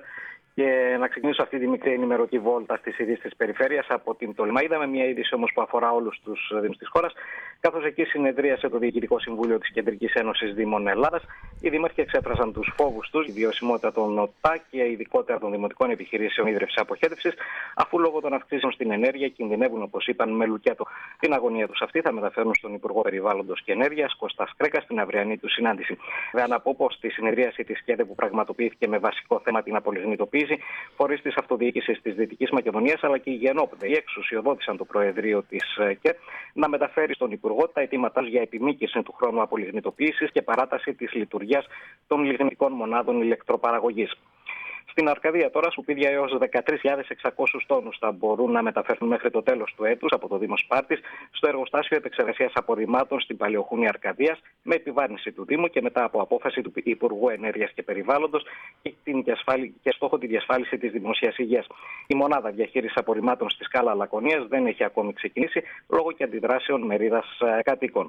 Και να ξεκινήσω αυτή τη μικρή ενημερωτική βόλτα στις ειδήσεις της περιφέρειας από την Τολμά. Είδαμε μια είδηση όμως που αφορά όλους τους δήμους της χώρας, καθώς εκεί συνεδρίασε το Διοικητικό Συμβούλιο της Κεντρικής Ένωσης Δήμων Ελλάδας. Οι δήμαρχοι εξέφρασαν τους φόβους τους, η βιωσιμότητα των ΟΤΑ και ειδικότερα των δημοτικών επιχειρήσεων ίδρυυσης αποχέτευσης, αφού λόγω των αυξήσεων στην ενέργεια κινδυνεύουν, όπως είπαν, με λουκέτο. Την αγωνία τους αυτή θα μεταφέρουν στον Υπουργό Περιβάλλοντος και Ενέργειας, Κώστα Κρέκα, στην αυριανή του συνάντηση. Βέβαια, να πω πως στη συνεδρίαση της ΚΕΔΕ που πραγματοποιήθηκε με βασικό θέμα την απολιγνητοποίηση, φορείς της αυτοδιοίκησης της Δυτικής Μακεδονίας αλλά και οι γενόπαιδοι εξουσιοδότησαν το Προεδρείο της ΚΕ να μεταφέρει στον Υπουργό τα αιτήματά τους για επιμήκυση του χρόνου απολιγνητοποίησης και παράταση της λειτουργίας των λιγνητικών μονάδων ηλεκτροπαραγωγής. Στην Αρκαδία τώρα σκουπίδια έως δεκατρείς χιλιάδες εξακόσιους τόνους θα μπορούν να μεταφερθούν μέχρι το τέλος του έτους από το Δήμο Σπάρτης στο εργοστάσιο επεξεργασίας απορριμμάτων στην Παλαιοχούνη Αρκαδίας με επιβάρυνση του Δήμου και μετά από απόφαση του Υπουργού Ενέργειας και Περιβάλλοντος και, την διασφάλι... και στόχο τη διασφάλιση της δημοσίας υγείας. Η μονάδα διαχείρισης απορριμμάτων στη Σκάλα Λακωνίας δεν έχει ακόμη ξεκινήσει λόγω και αντιδράσεων μερίδας κατοίκων.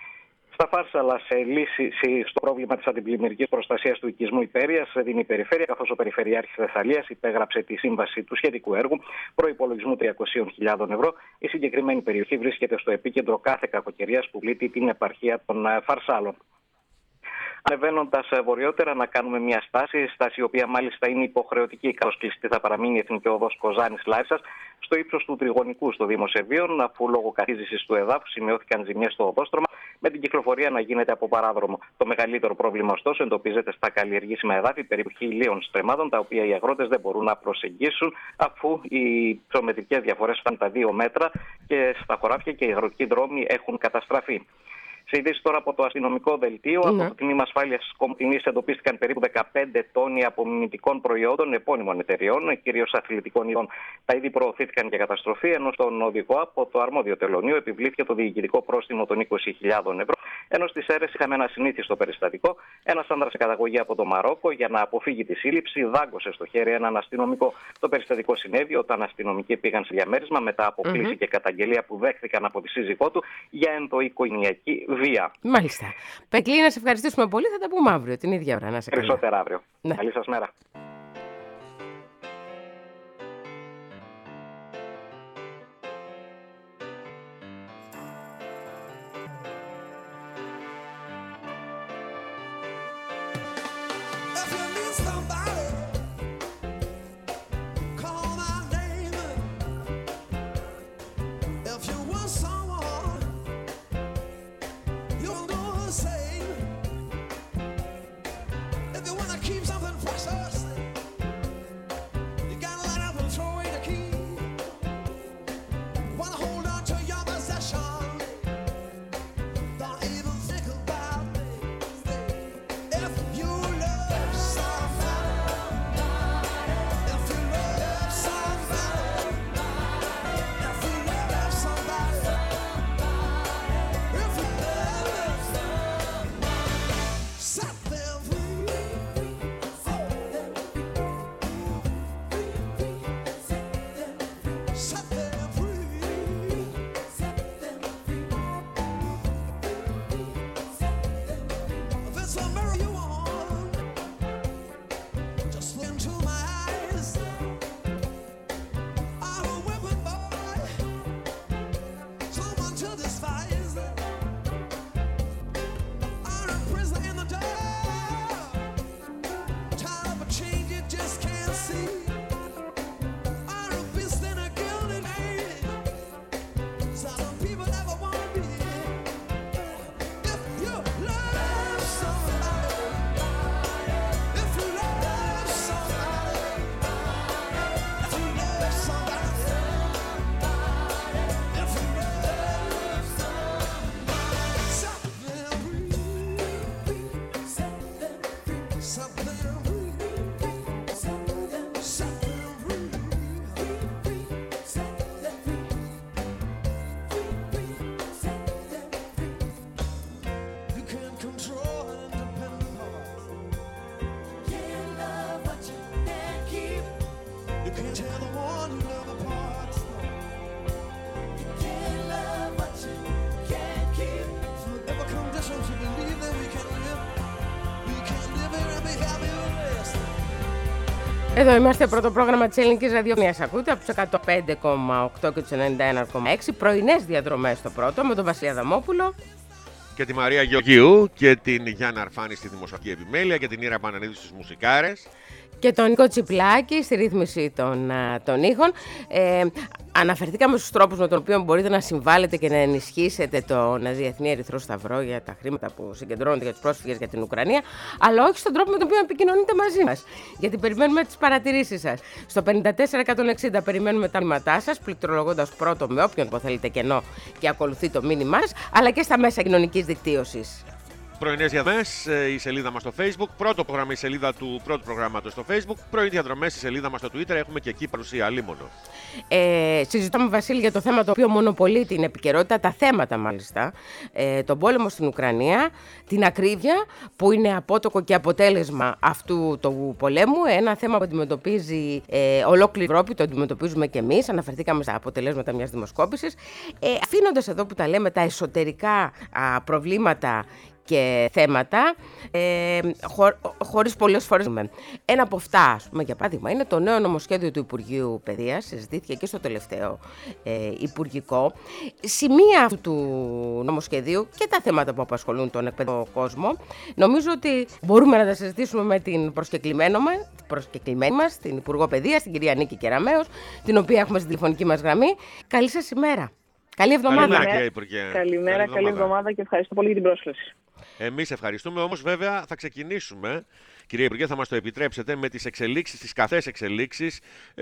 Στα Φάρσαλα, σε λύση στο πρόβλημα της αντιπλημμυρικής προστασίας του οικισμού Υπέρειας, δίνει η Περιφέρεια, καθώς ο Περιφερειάρχης Θεσσαλίας υπέγραψε τη σύμβαση του σχετικού έργου προϋπολογισμού τριακόσιες χιλιάδες ευρώ. Η συγκεκριμένη περιοχή βρίσκεται στο επίκεντρο κάθε κακοκαιρίας που πλήττει την επαρχία των Φαρσάλων. Ανεβαίνοντας βορειότερα, να κάνουμε μια στάση, στάση η οποία μάλιστα είναι υποχρεωτική, καθώς κλειστή θα παραμείνει η Εθνική Οδός Κοζάνης Λάρισας, στο ύψος του Τριγωνικού στο Δήμο Σερβίων, αφού λόγω καθίζησης του εδάφους σημειώθηκαν ζημιές στο οδόστρωμα, με την κυκλοφορία να γίνεται από παράδρομο. Το μεγαλύτερο πρόβλημα, ωστόσο, εντοπίζεται στα καλλιεργήσιμα εδάφη περίπου χιλίων στρεμμάτων, τα οποία οι αγρότες δεν μπορούν να προσεγγίσουν, αφού οι ψωμετρικές διαφορές φτάνουν τα δύο μέτρα και στα χωράφια και οι αγροτικοί δρόμοι έχουν καταστραφεί. Σε ειδήσεις τώρα από το αστυνομικό δελτίο, ναι. Από το Τμήμα Ασφάλειας Κομιτινής εντοπίστηκαν περίπου δεκαπέντε τόνοι απομιμητικών προϊόντων επώνυμων εταιριών, κυρίως αθλητικών ειδών. Τα είδη προωθήθηκαν για καταστροφή, ενώ στον οδηγό από το αρμόδιο τελωνείο επιβλήθηκε το διοικητικό πρόστιμο των είκοσι χιλιάδες ευρώ. Ενώ στις αίρες είχαμε ένα συνήθιστο περιστατικό. Ένας άνδρας σε καταγωγή από το Μαρόκο, για να αποφύγει τη σύλληψη, δάγκωσε στο χέρι έναν αστυνομικό. Το περιστατικό συνέβη όταν αστυνομικοί πήγαν σε διαμέρισμα μετά από κλήση mm-hmm. και καταγγελία που δέχθηκαν από τη σύζυγό του για ενδοοικογενειακή βία. Μάλιστα. Πεκλή, να σε ευχαριστήσουμε πολύ. Θα τα πούμε αύριο την ίδια ώρα. Να σε καλά. Περισσότερα αύριο. Ναι. Καλή σας μέρα. Εδώ είμαστε, πρώτο πρόγραμμα της Ελληνικής Ραδιοφωνίας. Ακούτε από τους εκατό πέντε κόμμα οκτώ και τους ενενήντα ένα κόμμα έξι. Πρωινές διαδρομές στο πρώτο με τον Βασίλη Αδαμόπουλο. Και τη Μαρία Γεωργίου και την Γιάννα Αρφάνη στη δημοσιογραφική επιμέλεια και την Ήρα Πανανίδη στους μουσικάρες. Και τον Νίκο Τσιπλάκη στη ρύθμιση των, των ήχων. Ε, αναφερθήκαμε στους τρόπους με τον οποίο μπορείτε να συμβάλλετε και να ενισχύσετε τον Διεθνή Ερυθρό Σταυρό για τα χρήματα που συγκεντρώνονται για τους πρόσφυγες για την Ουκρανία, αλλά όχι στον τρόπο με τον οποίο επικοινωνείτε μαζί μας. Γιατί περιμένουμε τις παρατηρήσεις σας. Στο πενήντα τέσσερα εκατόν εξήντα περιμένουμε τα μήνυματά σας, πληκτρολογώντας πρώτο με όποιον που θέλετε κενό και ακολουθεί το μήνυμά σας, αλλά και στα μέσα κοινωνικής δικτύωσης. Πρωινές διαδρομές, η σελίδα μας στο Facebook. Πρώτο πρόγραμμα, η σελίδα του πρώτου προγράμματος στο Facebook. Πρωινές διαδρομές, η σελίδα μας στο Twitter. Έχουμε και εκεί παρουσία αλίμονο. Ε, συζητάμε, Βασίλη, για το θέμα το οποίο μονοπολεί την επικαιρότητα, τα θέματα μάλιστα. Ε, τον πόλεμο στην Ουκρανία, την ακρίβεια που είναι απότοκο και αποτέλεσμα αυτού του πολέμου. Ένα θέμα που αντιμετωπίζει ε, ολόκληρη η Ευρώπη, το αντιμετωπίζουμε και εμείς. Αναφερθήκαμε στα αποτελέσματα μιας δημοσκόπησης. Ε, αφήνοντας εδώ που τα λέμε τα εσωτερικά α, προβλήματα και θέματα, ε, χω, χωρίς πολλές φορές. Ένα από αυτά, ας πούμε, για παράδειγμα, είναι το νέο νομοσχέδιο του Υπουργείου Παιδείας, συζητήθηκε και στο τελευταίο ε, Υπουργικό. Σημεία αυτού του νομοσχεδίου και τα θέματα που απασχολούν τον εκπαιδευτικό κόσμο, νομίζω ότι μπορούμε να τα συζητήσουμε με την προσκεκλημένη μας, την Υπουργό Παιδείας, την κυρία Νίκη Κεραμέως, την οποία έχουμε στην τηλεφωνική μας γραμμή. Καλή σας ημέρα. Καλή εβδομάδα. Καλημέρα, κύριε Υπουργέ. Καλημέρα, καλή, καλή εβδομάδα και ευχαριστώ πολύ για την πρόσκληση. Εμείς ευχαριστούμε, όμως βέβαια θα ξεκινήσουμε, κύριε Υπουργέ, θα μας το επιτρέψετε, με τις εξελίξεις, τις καθές εξελίξεις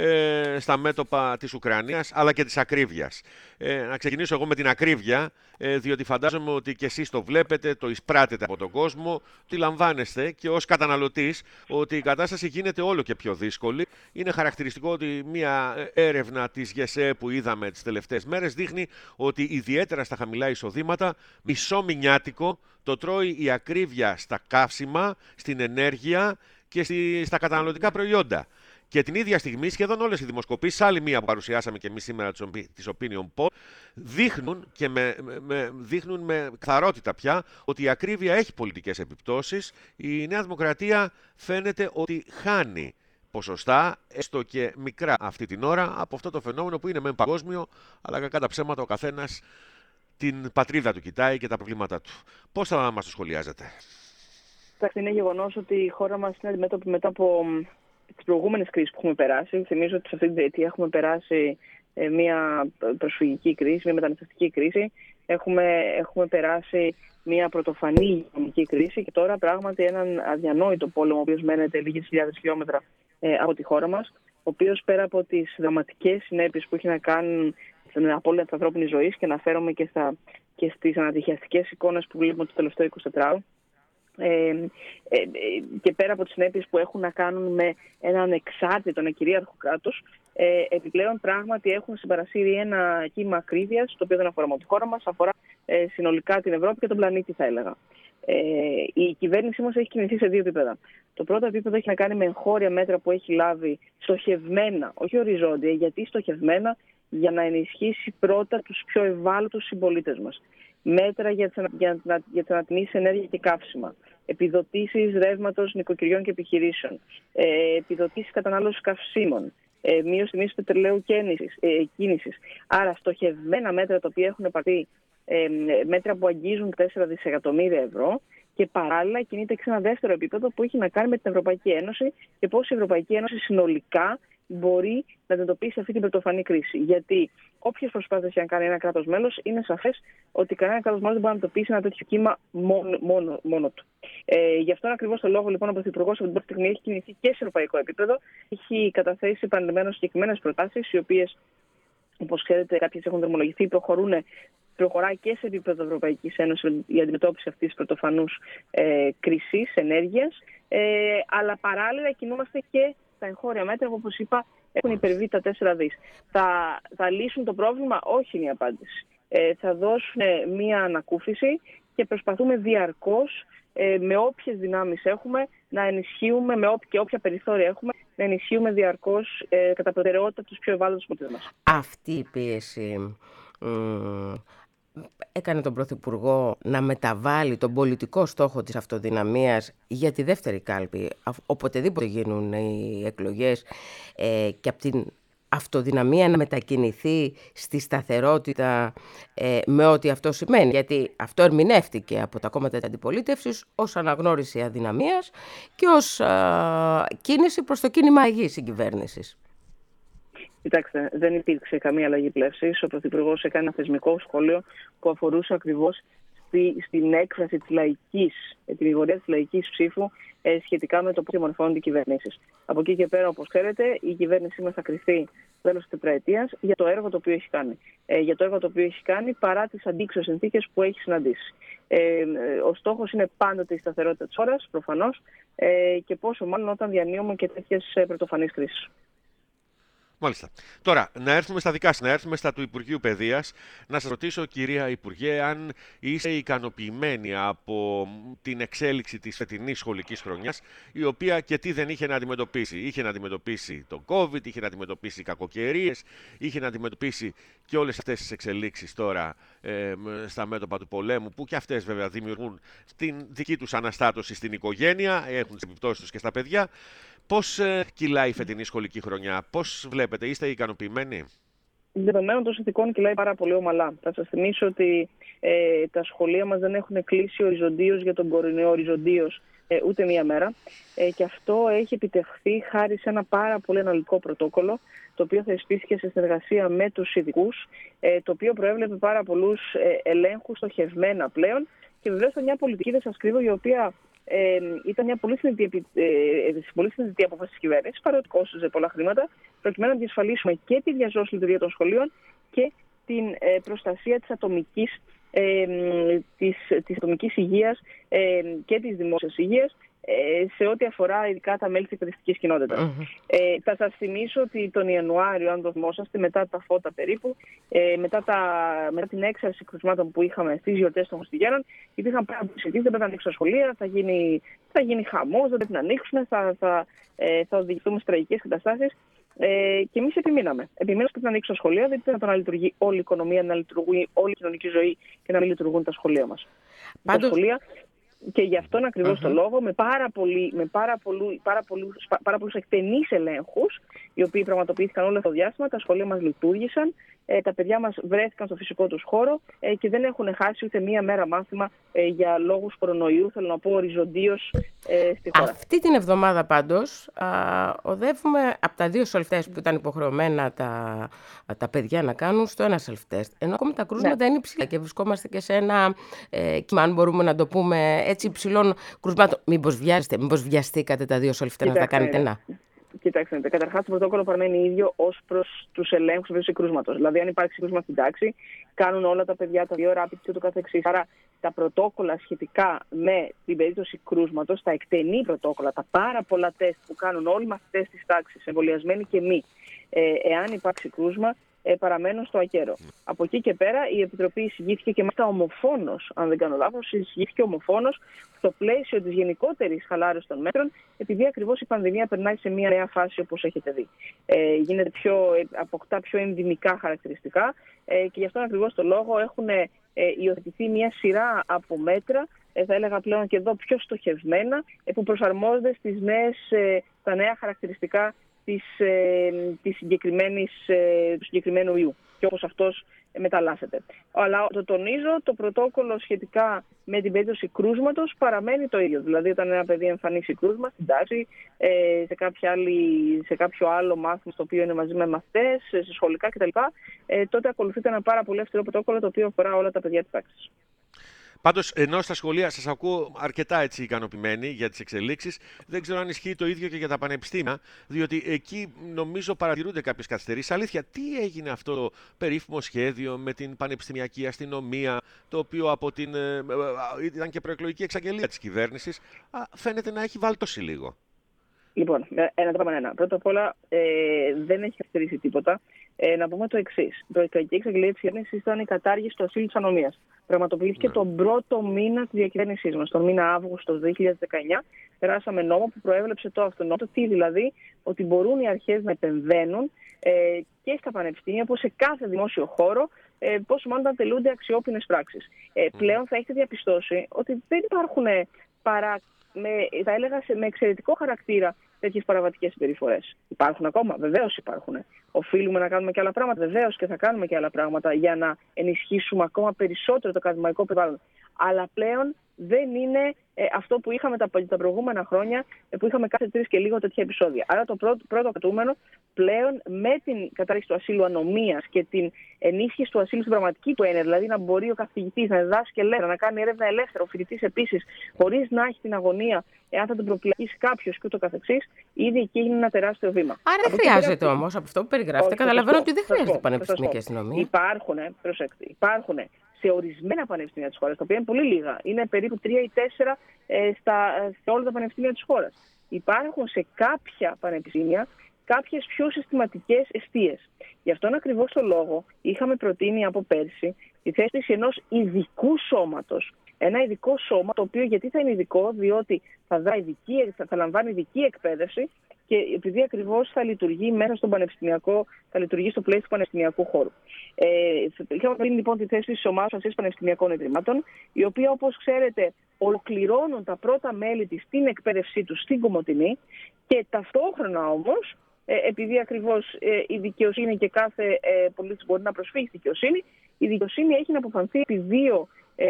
ε, στα μέτωπα της Ουκρανίας, αλλά και της ακρίβειας. Ε, να ξεκινήσω εγώ με την ακρίβεια, ε, διότι φαντάζομαι ότι και εσείς το βλέπετε, το εισπράτετε από τον κόσμο, τη λαμβάνεστε και ως καταναλωτής ότι η κατάσταση γίνεται όλο και πιο δύσκολη. Είναι χαρακτηριστικό ότι μια έρευνα της ΓΕΣΕ που είδαμε τις τελευταίες μέρες δείχνει ότι ιδιαίτερα στα χαμηλά εισοδήματα, μισό μηνιάτικο το τρώει η ακρίβεια στα καύσιμα, στην ενέργεια και στη, στα καταναλωτικά προϊόντα. Και την ίδια στιγμή σχεδόν όλες οι δημοσκοπήσεις, άλλη μία που παρουσιάσαμε και εμείς σήμερα της Opinion Poll, δείχνουν, και με, με, δείχνουν με καθαρότητα πια ότι η ακρίβεια έχει πολιτικές επιπτώσεις. Η Νέα Δημοκρατία φαίνεται ότι χάνει ποσοστά, έστω και μικρά αυτή την ώρα, από αυτό το φαινόμενο που είναι μεν παγκόσμιο, αλλά κακά τα ψέματα ο καθένας την πατρίδα του κοιτάει και τα προβλήματά του. Πώς θα μας το σχολιάζετε? Εντάξει, είναι γεγονός ότι η χώρα μας είναι αντιμέτωπη μετά από τις προηγούμενες κρίσεις που έχουμε περάσει. Θυμίζω ότι σε αυτή τη διετία έχουμε περάσει ε, μια προσφυγική κρίση, μια μεταναστευτική κρίση. Έχουμε, έχουμε περάσει μια πρωτοφανή υγειονομική κρίση και τώρα πράγματι έναν αδιανόητο πόλεμο, ο οποίος μένεται λίγες χιλιάδες χιλιόμετρα ε, από τη χώρα μας, ο οποίος πέρα από τις δραματικές συνέπειες που έχει να κάνουν στην απώλεια της ανθρώπινης ζωής, και αναφέρομαι και, στα, και στις ανατριχιαστικές εικόνες που βλέπουμε το τελευταίο εικοσιτετράωρο, ε, ε, ε, και πέρα από τις συνέπειες που έχουν να κάνουν με έναν ανεξάρτητο, ένα κυρίαρχο κράτος, ε, επιπλέον πράγματι έχουν συμπαρασύρει ένα κύμα ακρίβειας, το οποίο δεν αφορά μόνο τη χώρα μας, αφορά ε, συνολικά την Ευρώπη και τον πλανήτη, θα έλεγα. Ε, η κυβέρνησή μας έχει κινηθεί σε δύο επίπεδα. Το πρώτο επίπεδο έχει να κάνει με εγχώρια μέτρα που έχει λάβει στοχευμένα, όχι οριζόντια, γιατί στοχευμένα, για να ενισχύσει πρώτα τους πιο ευάλωτους συμπολίτες μας. Μέτρα για τις, για, για τις ανατιμήσεις ενέργεια και καύσιμα, επιδοτήσεις ρεύματος νοικοκυριών και επιχειρήσεων, ε, επιδοτήσεις κατανάλωσης καυσίμων, ε, μείωση τιμής του πετρελαίου κίνησης, ε, κίνησης. Άρα στοχευμένα μέτρα τα οποία έχουν πάρθει, ε, μέτρα που αγγίζουν τέσσερα δισεκατομμύρια ευρώ, και παράλληλα κινείται σε ένα δεύτερο επίπεδο που έχει να κάνει με την Ευρωπαϊκή Ένωση και πώς η Ευρωπαϊκή Ένωση συνολικά μπορεί να αντιμετωπίσει αυτή την πρωτοφανή κρίση. Γιατί όποιες προσπάθειες και αν κάνει ένα κράτος μέλος, είναι σαφές ότι κανένα κράτος μέλος δεν μπορεί να αντιμετωπίσει ένα τέτοιο κύμα μόνο, μόνο, μόνο του. Ε, γι' αυτόν ακριβώς το λόγο, λοιπόν, ο Πρωθυπουργός από την πρώτη στιγμή έχει κινηθεί και σε ευρωπαϊκό επίπεδο. Έχει καταθέσει επανειλημμένως συγκεκριμένες προτάσεις, οι οποίες, όπως ξέρετε, κάποιες έχουν δρομολογηθεί, προχωρούν. Προχωράει και σε επίπεδο Ευρωπαϊκής Ένωσης η αντιμετώπιση αυτής της πρωτοφανούς ε, κρίσης ενέργειας, ε, αλλά παράλληλα κινούμαστε και τα εγχώρια μέτρα που, όπως είπα, έχουν υπερβεί τα τέσσερα δις. Θα, θα λύσουν το πρόβλημα? Όχι, είναι η απάντηση. Ε, θα δώσουν μία ανακούφιση και προσπαθούμε διαρκώς, ε, με όποιες δυνάμεις έχουμε, να ενισχύουμε, με όποια, και όποια περιθώρια έχουμε, να ενισχύουμε διαρκώς ε, κατά προτεραιότητα τους πιο ευάλωτους πολίτες μας. Αυτή η πίεση μ, έκανε τον Πρωθυπουργό να μεταβάλει τον πολιτικό στόχο της αυτοδυναμίας για τη δεύτερη κάλπη, οποτεδήποτε γίνουν οι εκλογές, ε, και από την αυτοδυναμία να μετακινηθεί στη σταθερότητα, ε, με ό,τι αυτό σημαίνει. Γιατί αυτό ερμηνεύτηκε από τα κόμματα της αντιπολίτευσης ως αναγνώριση αδυναμίας και ως α, κίνηση προς το κίνημα αγής συγκυβέρνησης. Κοιτάξτε, δεν υπήρξε καμία αλλαγή πλεύσης. Ο Πρωθυπουργός έκανε ένα θεσμικό σχόλιο που αφορούσε ακριβώς στη, στην έκφραση της λαϊκής, την ηγορία της λαϊκής ψήφου ε, σχετικά με το πώς διαμορφώνονται οι κυβερνήσεις. Από εκεί και πέρα, όπως ξέρετε, η κυβέρνησή μας θα κριθεί στο τέλος της τετραετίας για το έργο το οποίο έχει κάνει. Ε, για το έργο το οποίο έχει κάνει παρά τις αντίξωες συνθήκες που έχει συναντήσει. Ε, ο στόχος είναι πάντοτε η σταθερότητα της χώρας, προφανώς, ε, και πόσο μάλλον όταν διανύουμε και τέτοιες πρωτοφανείς κρίσεις. Μάλιστα. Τώρα, να έρθουμε στα δικά σας, να έρθουμε στα του Υπουργείου Παιδείας. Να σας ρωτήσω, κυρία Υπουργέ, αν είστε ικανοποιημένοι από την εξέλιξη της φετινής σχολικής χρονιάς, η οποία και τι δεν είχε να αντιμετωπίσει. Είχε να αντιμετωπίσει τον COVID, είχε να αντιμετωπίσει κακοκαιρίες, είχε να αντιμετωπίσει και όλες αυτές τις εξελίξεις τώρα ε, στα μέτωπα του πολέμου, που και αυτές βέβαια δημιουργούν την δική τους αναστάτωση στην οικογένεια, έχουν τις επιπτώσεις τους και στα παιδιά. Πώς ε, κυλάει η φετινή σχολική χρονιά, πώς βλέπετε, είστε ικανοποιημένοι? Δεδομένων των συνθηκών κυλάει πάρα πολύ ομαλά. Θα σας θυμίσω ότι ε, τα σχολεία μας δεν έχουν κλείσει οριζοντίως για τον κορονοϊό, οριζοντίως ε, ούτε μία μέρα. Ε, και αυτό έχει επιτευχθεί χάρη σε ένα πάρα πολύ αναλυτικό πρωτόκολλο, το οποίο θεσπίστηκε σε συνεργασία με τους ειδικούς, ε, το οποίο προέβλεπε πάρα πολλούς ε, ελέγχους στοχευμένα πλέον. Και βεβαίως ήταν μια πολιτική, δεν σας κρύβω, η οποία Ε, ήταν μια πολύ συνειδητή, ε, πολύ συνειδητή απόφαση της κυβέρνησης, παρότι κόστιζε πολλά χρήματα, προκειμένου να διασφαλίσουμε και τη διαζώση λειτουργία των σχολείων και την ε, προστασία της ατομικής, ε, της, της ατομικής υγείας ε, και της δημόσιας υγείας, ε, σε ό,τι αφορά ειδικά τα μέλη της εκπαιδευτικής κοινότητας. Mm-hmm. Ε, θα σας θυμίσω ότι τον Ιανουάριο, αν το θυμόσαστε, μετά τα φώτα περίπου, ε, μετά, τα, μετά την έξαρση κρουσμάτων που είχαμε στις γιορτές των Χριστουγέννων, υπήρχαν πάρα πολλές συζητήσεις, δεν πρέπει να ανοίξουν τα σχολεία, θα γίνει, θα γίνει χαμός, δεν πρέπει να ανοίξουν, θα, θα, ε, θα οδηγηθούμε σε τραγικές καταστάσεις. Ε, και εμείς επιμείναμε. Επιμείναμε ότι πρέπει να ανοίξουν τα σχολεία, δεν πρέπει να λειτουργεί όλη η οικονομία, να λειτουργεί όλη η κοινωνική ζωή και να μην λειτουργούν τα σχολεία μας. Πάντως... Τα σχολεία, και γι' αυτόν ακριβώς uh-huh. το λόγο, με πάρα, πολύ, με πάρα, πολλού, πάρα, πολλούς, πάρα πολλούς εκτενείς ελέγχους, οι οποίοι πραγματοποιήθηκαν όλο αυτό το διάστημα, τα σχολεία μας λειτουργήσαν, ε, τα παιδιά μας βρέθηκαν στο φυσικό τους χώρο ε, και δεν έχουν χάσει ούτε μία μέρα μάθημα ε, για λόγους κορονοϊού, θέλω να πω οριζοντίως ε, στη χώρα. Αυτή την εβδομάδα πάντως α, οδεύουμε από τα δύο self-test που ήταν υποχρεωμένα τα, τα παιδιά να κάνουν στο ένα self-test. Ενώ ακόμα τα κρούσματα ναι. είναι υψηλά και βρισκόμαστε και σε ένα ε, κύμα, αν μπορούμε να το πούμε έτσι, υψηλών κρουσμάτων. Μήπως βιάζεστε, μήπως βιαστήκατε τα δύο self-test να τα κάνετε να. Κοιτάξτε, καταρχάς το πρωτόκολλο παραμένει ίδιο ως προς τους ελέγχους περίπτωση κρούσματος. Δηλαδή, αν υπάρξει κρούσμα στην τάξη, κάνουν όλα τα παιδιά τα δύο rapid και το καθεξής. Άρα, τα πρωτόκολλα σχετικά με την περίπτωση κρούσματος, τα εκτενή πρωτόκολλα, τα πάρα πολλά τεστ που κάνουν όλοι οι μαθητές της τάξης, εμβολιασμένοι και μη, ε, εάν υπάρξει κρούσμα, ε, παραμένουν στο ακέραιο. Από εκεί και πέρα η Επιτροπή εισηγήθηκε και μάλιστα ομοφόνος, αν δεν κάνω λάθος, εισηγήθηκε ομοφόνος στο πλαίσιο της γενικότερης χαλάρωσης των μέτρων, επειδή ακριβώς η πανδημία περνάει σε μια νέα φάση, όπως έχετε δει. Ε, γίνεται πιο, αποκτά πιο ενδυμικά χαρακτηριστικά ε, και γι' αυτόν ακριβώς το λόγο έχουν ε, υιοθετηθεί μια σειρά από μέτρα, ε, θα έλεγα πλέον και εδώ πιο στοχευμένα, ε, που προσαρμόζονται στις νέες, ε, τα νέα χαρακτηριστικά της, ε, της συγκεκριμένης, ε, του συγκεκριμένου ιού και όπως αυτός ε, μεταλλάσσεται. Αλλά το τονίζω, το πρωτόκολλο σχετικά με την περίπτωση κρούσματος παραμένει το ίδιο. Δηλαδή, όταν ένα παιδί εμφανίσει κρούσμα στην τάξη, ε, σε, κάποια άλλη, σε κάποιο άλλο μάθημα στο οποίο είναι μαζί με μαθητές, σε σχολικά κτλ., ε, τότε ακολουθείται ένα πάρα πολύ αυστηρό πρωτόκολλο το οποίο αφορά όλα τα παιδιά της τάξης. Πάντως, ενώ στα σχολεία σας ακούω αρκετά έτσι ικανοποιημένοι για τις εξελίξεις, δεν ξέρω αν ισχύει το ίδιο και για τα πανεπιστήμια, διότι εκεί νομίζω παρατηρούνται κάποιες καθυστερήσεις. Αλήθεια, τι έγινε αυτό το περίφημο σχέδιο με την πανεπιστημιακή αστυνομία, το οποίο από την, ε, ήταν και προεκλογική εξαγγελία της κυβέρνησης, α, φαίνεται να έχει βαλτώσει λίγο. Λοιπόν, ένα το πάμε ένα. Πρώτα απ' όλα, ε, δεν έχει καθυστερήσει τίποτα. Ε, να πούμε το εξής. Η προεκλογική εξαγγελία της κυβέρνησης ήταν η κατάργηση του ασύλου της ανομίας. Πραγματοποιήθηκε ναι. τον πρώτο μήνα της διακυβέρνησής μας, τον μήνα Αύγουστο δύο χιλιάδες δεκαεννιά. Περάσαμε νόμο που προέβλεψε το αυτονόητο, τι δηλαδή, ότι μπορούν οι αρχές να επεμβαίνουν ε, και στα πανεπιστήμια, όπως σε κάθε δημόσιο χώρο, ε, πόσο μάλλον όταν τελούνται αξιόπινες πράξεις. Ε, πλέον θα έχετε διαπιστώσει ότι δεν υπάρχουν παρά, με, θα έλεγα, με εξαιρετικό χαρακτήρα τέτοιες παραβατικές συμπεριφορές. Υπάρχουν ακόμα, βεβαίως υπάρχουν. Οφείλουμε να κάνουμε και άλλα πράγματα, βεβαίως και θα κάνουμε και άλλα πράγματα για να ενισχύσουμε ακόμα περισσότερο το ακαδημαϊκό περιβάλλον. Αλλά πλέον δεν είναι ε, αυτό που είχαμε τα, τα προηγούμενα χρόνια, ε, που είχαμε κάθε τρεις και λίγο τέτοια επεισόδια. Άρα το πρώτο, πρώτο κρατούμενο πλέον με την κατάργηση του ασύλου ανομίας και την ενίσχυση του ασύλου στην πραγματική του έννοια, δηλαδή να μπορεί ο καθηγητής να διδάσκει ελεύθερα, να κάνει έρευνα ελεύθερα, ο φοιτητής επίσης, χωρίς να έχει την αγωνία εάν θα τον προπλακήσει κάποιος και ούτω καθεξής, ήδη εκεί είναι ένα τεράστιο βήμα. Άρα δεν χρειάζεται όμως, από αυτό που περιγράφετε, καταλαβαίνω ότι δεν χρειάζεται πανεπιστημιακή αστυνομία. Υπάρχουν, προσέξτε, υπάρχουν σε ορισμένα πανεπιστήμια της χώρας, τα οποία είναι πολύ λίγα, είναι περίπου τρία ή τέσσερα ε, στα, σε όλα τα πανεπιστήμια της χώρας. Υπάρχουν σε κάποια πανεπιστήμια κάποιες πιο συστηματικές εστίες. Γι' αυτόν ακριβώς το λόγο είχαμε προτείνει από πέρσι τη θέσπιση ενός ειδικού σώματος. Ένα ειδικό σώμα, το οποίο γιατί θα είναι ειδικό, διότι θα, δά ειδική, θα, θα λαμβάνει ειδική εκπαίδευση και επειδή ακριβώς θα λειτουργεί μέσα στον πανεπιστημιακό, θα λειτουργεί στο πλαίσιο του πανεπιστημιακού χώρου. Ε, είχαμε πριν λοιπόν τη θέση της ομάδας ασύς πανεπιστημιακών ιδρυμάτων, η οποία, όπως ξέρετε, ολοκληρώνουν τα πρώτα μέλη της στην εκπαίδευσή τους στην Κομοτηνή και ταυτόχρονα όμως, ε, επειδή ακριβώς ε, η δικαιοσύνη και κάθε ε, πολίτης μπορεί να προσφύγει στη δικαιοσύνη, η δικαιοσύνη έχει να αποφανθεί επί δύο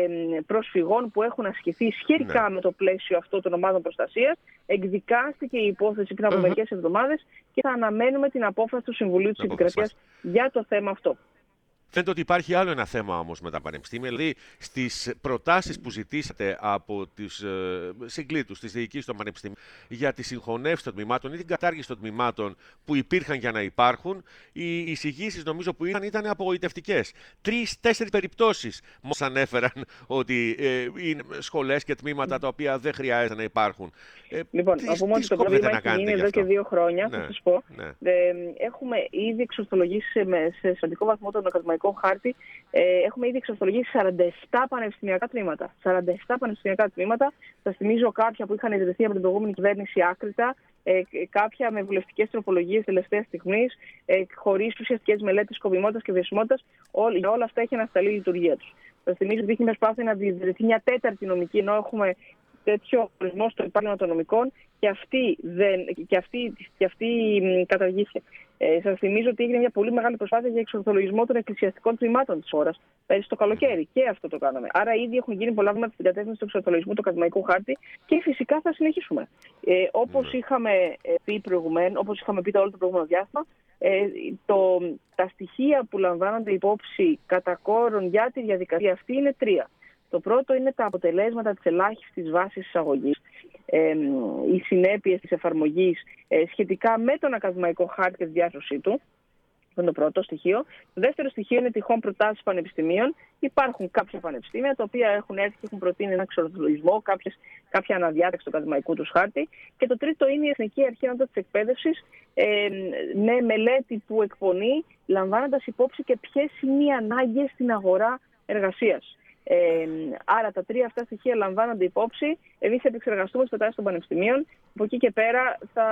προσφυγών που έχουν ασκηθεί σχετικά ναι. με το πλαίσιο αυτό των ομάδων προστασίας. Εκδικάστηκε η υπόθεση πριν από mm-hmm. μερικές εβδομάδες και θα αναμένουμε την απόφαση του Συμβουλίου της Επικρατείας για το θέμα αυτό. Φαίνεται ότι υπάρχει άλλο ένα θέμα όμως με τα πανεπιστήμια, δηλαδή στις προτάσεις που ζητήσατε από τις ε, συγκλήτους της διοικήσης των πανεπιστήμιων για τη συγχωνεύση των τμήματων ή την κατάργηση των τμήματων που υπήρχαν για να υπάρχουν, οι εισηγήσεις νομίζω που είχαν ήταν απογοητευτικές. Τρεις-τέσσερις περιπτώσεις μας ανέφεραν ότι ε, είναι σχολές και τμήματα τα οποία δεν χρειάζεται να υπάρχουν. Ε, λοιπόν, τι, από μόνο το πρόβλημα έχει γίνει εδώ και δύο χρόνια, ναι, θα σας πω. Ναι. Ε, έχουμε ήδη εξορθολογήσει σε, σε σημαντικό βαθμό τον ακαδημαϊκό χάρτη, ε, έχουμε ήδη εξορθολογήσει σαράντα επτά πανεπιστημιακά τμήματα. σαράντα επτά πανεπιστημιακά τμήματα. Σας θυμίζω κάποια που είχαν ιδρυθεί από την προηγούμενη κυβέρνηση άκρητα, ε, κάποια με βουλευτικές τροπολογίες τελευταίας στιγμής, ε, χωρίς ουσιαστικές μελέτες σκοπιμότητας και βιωσιμότητας. Για όλα αυτά έχει ανασταλεί η λειτουργία τους. Σας θυμίζω ότι έχει προσπάθει να ιδρυθεί μια τέταρτη νομική, ενώ έχουμε τέτοιο ορισμό στο υπάλληλο των νομικών και αυτή, δεν, και αυτή, και αυτή καταργήθηκε. Ε, σας θυμίζω ότι έγινε μια πολύ μεγάλη προσπάθεια για εξορθολογισμό των εκκλησιαστικών τμήματων της χώρας πέρυσι το καλοκαίρι και αυτό το κάναμε. Άρα ήδη έχουν γίνει πολλά βήματα στην κατεύθυνση του εξορθολογισμού του ακαδημαϊκού χάρτη και φυσικά θα συνεχίσουμε. Ε, όπως είχαμε πει προηγουμένως, όπως είχαμε πει το όλο το προηγούμενο διάστημα, ε, το, τα στοιχεία που λαμβάνονται υπόψη κατά κόρον για τη διαδικασία αυτή είναι τρία. Το πρώτο είναι τα αποτελέσματα της ελάχιστης βάσης εισαγωγής, ε, οι συνέπειες της εφαρμογής ε, σχετικά με τον ακαδημαϊκό χάρτη και τη διάρθρωσή του. Αυτό είναι το πρώτο στοιχείο. Το δεύτερο στοιχείο είναι τυχόν προτάσεις πανεπιστημίων. Υπάρχουν κάποια πανεπιστήμια τα οποία έχουν έρθει και έχουν προτείνει ένα εξορθολογισμό, κάποια αναδιάταξη του ακαδημαϊκού του χάρτη. Και το τρίτο είναι η Εθνική Αρχή Ανώτατης Εκπαίδευσης ε, με μελέτη που εκπονεί, λαμβάνοντας υπόψη και ποιες είναι οι ανάγκες στην αγορά εργασίας. Ε, άρα τα τρία αυτά στοιχεία λαμβάνονται υπόψη. Εμείς επεξεργαστούμε τις προτάσεις των πανεπιστημίων. Από εκεί και πέρα, θα,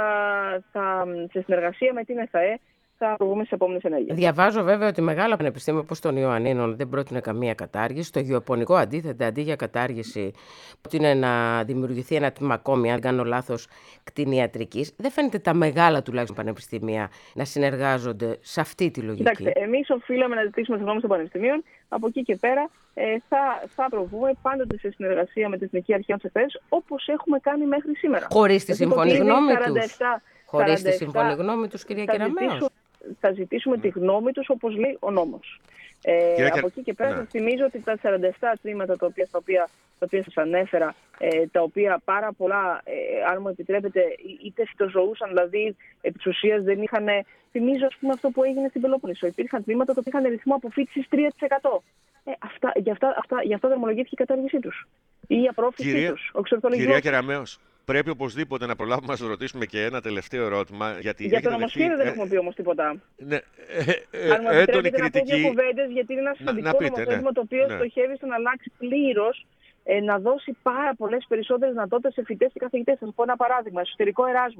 θα, σε συνεργασία με την ΕΘΑΕ, θα προβούμε στις επόμενες ενέργειες. Διαβάζω βέβαια ότι μεγάλα πανεπιστήμια όπως των Ιωαννίνων δεν πρότεινε καμία κατάργηση. Το Γεωπονικό αντίθετα, αντί για κατάργηση, πρότεινε να δημιουργηθεί ένα τμήμα ακόμη, αν δεν κάνω λάθος, κτηνιατρικής. Δεν φαίνεται τα μεγάλα τουλάχιστον πανεπιστήμια να συνεργάζονται σε αυτή τη λογική. Κοιτάξτε, εμείς οφείλαμε να ζητήσουμε τη γνώμη των πανεπιστημίων. Από εκεί και πέρα ε, θα, θα προβούμε πάντοτε σε συνεργασία με την Εθνική Αρχή Ανώτατης Εκπαίδευσης, όπως έχουμε κάνει μέχρι σήμερα. Χωρίς τη σύμφωνη γνώμη τους. Χωρίς τη σύμφωνη γνώμη τους, κυρία Κεραμέως. Θα ζητήσουμε mm. τη γνώμη τους, όπως λέει ο νόμος. Ε, από εκεί και πέρα, ναι. σας θυμίζω ότι τα σαράντα επτά τμήματα τα οποία, τα οποία, τα οποία σας ανέφερα, ε, τα οποία πάρα πολλά, ε, αν μου επιτρέπετε, είτε φυτοζωούσαν, δηλαδή επί της ουσίας δεν είχαν. Θυμίζω, ας πούμε, αυτό που έγινε στην Πελόποννησο. Υπήρχαν τμήματα τα οποία είχαν ρυθμό αποφύτησης τρία τοις εκατό. Ε, αυτά, γι' αυτά, αυτά, γι' αυτά δρομολογήθηκε η κατάργησή τους. Ή η απορρόφησή τους. Ο εξορθολογισμός. Κυρία Κεραμέως, πρέπει οπωσδήποτε να προλάβουμε να σας ρωτήσουμε και ένα τελευταίο ερώτημα. Γιατί για το νομοσχέδιο δεν έχουμε πει όμως τίποτα. Ναι, ε, ε, αν μου επιτρέπετε να πω δύο κουβέντες, γιατί είναι ένα σημαντικό νομοθέτημα ναι, το οποίο ναι. στοχεύει στο να αλλάξει πλήρως, ε, να δώσει πάρα πολλές περισσότερες δυνατότητες σε φοιτητές και καθηγητές. Θα σας πω ένα παράδειγμα. Εσωτερικό Εράσμους.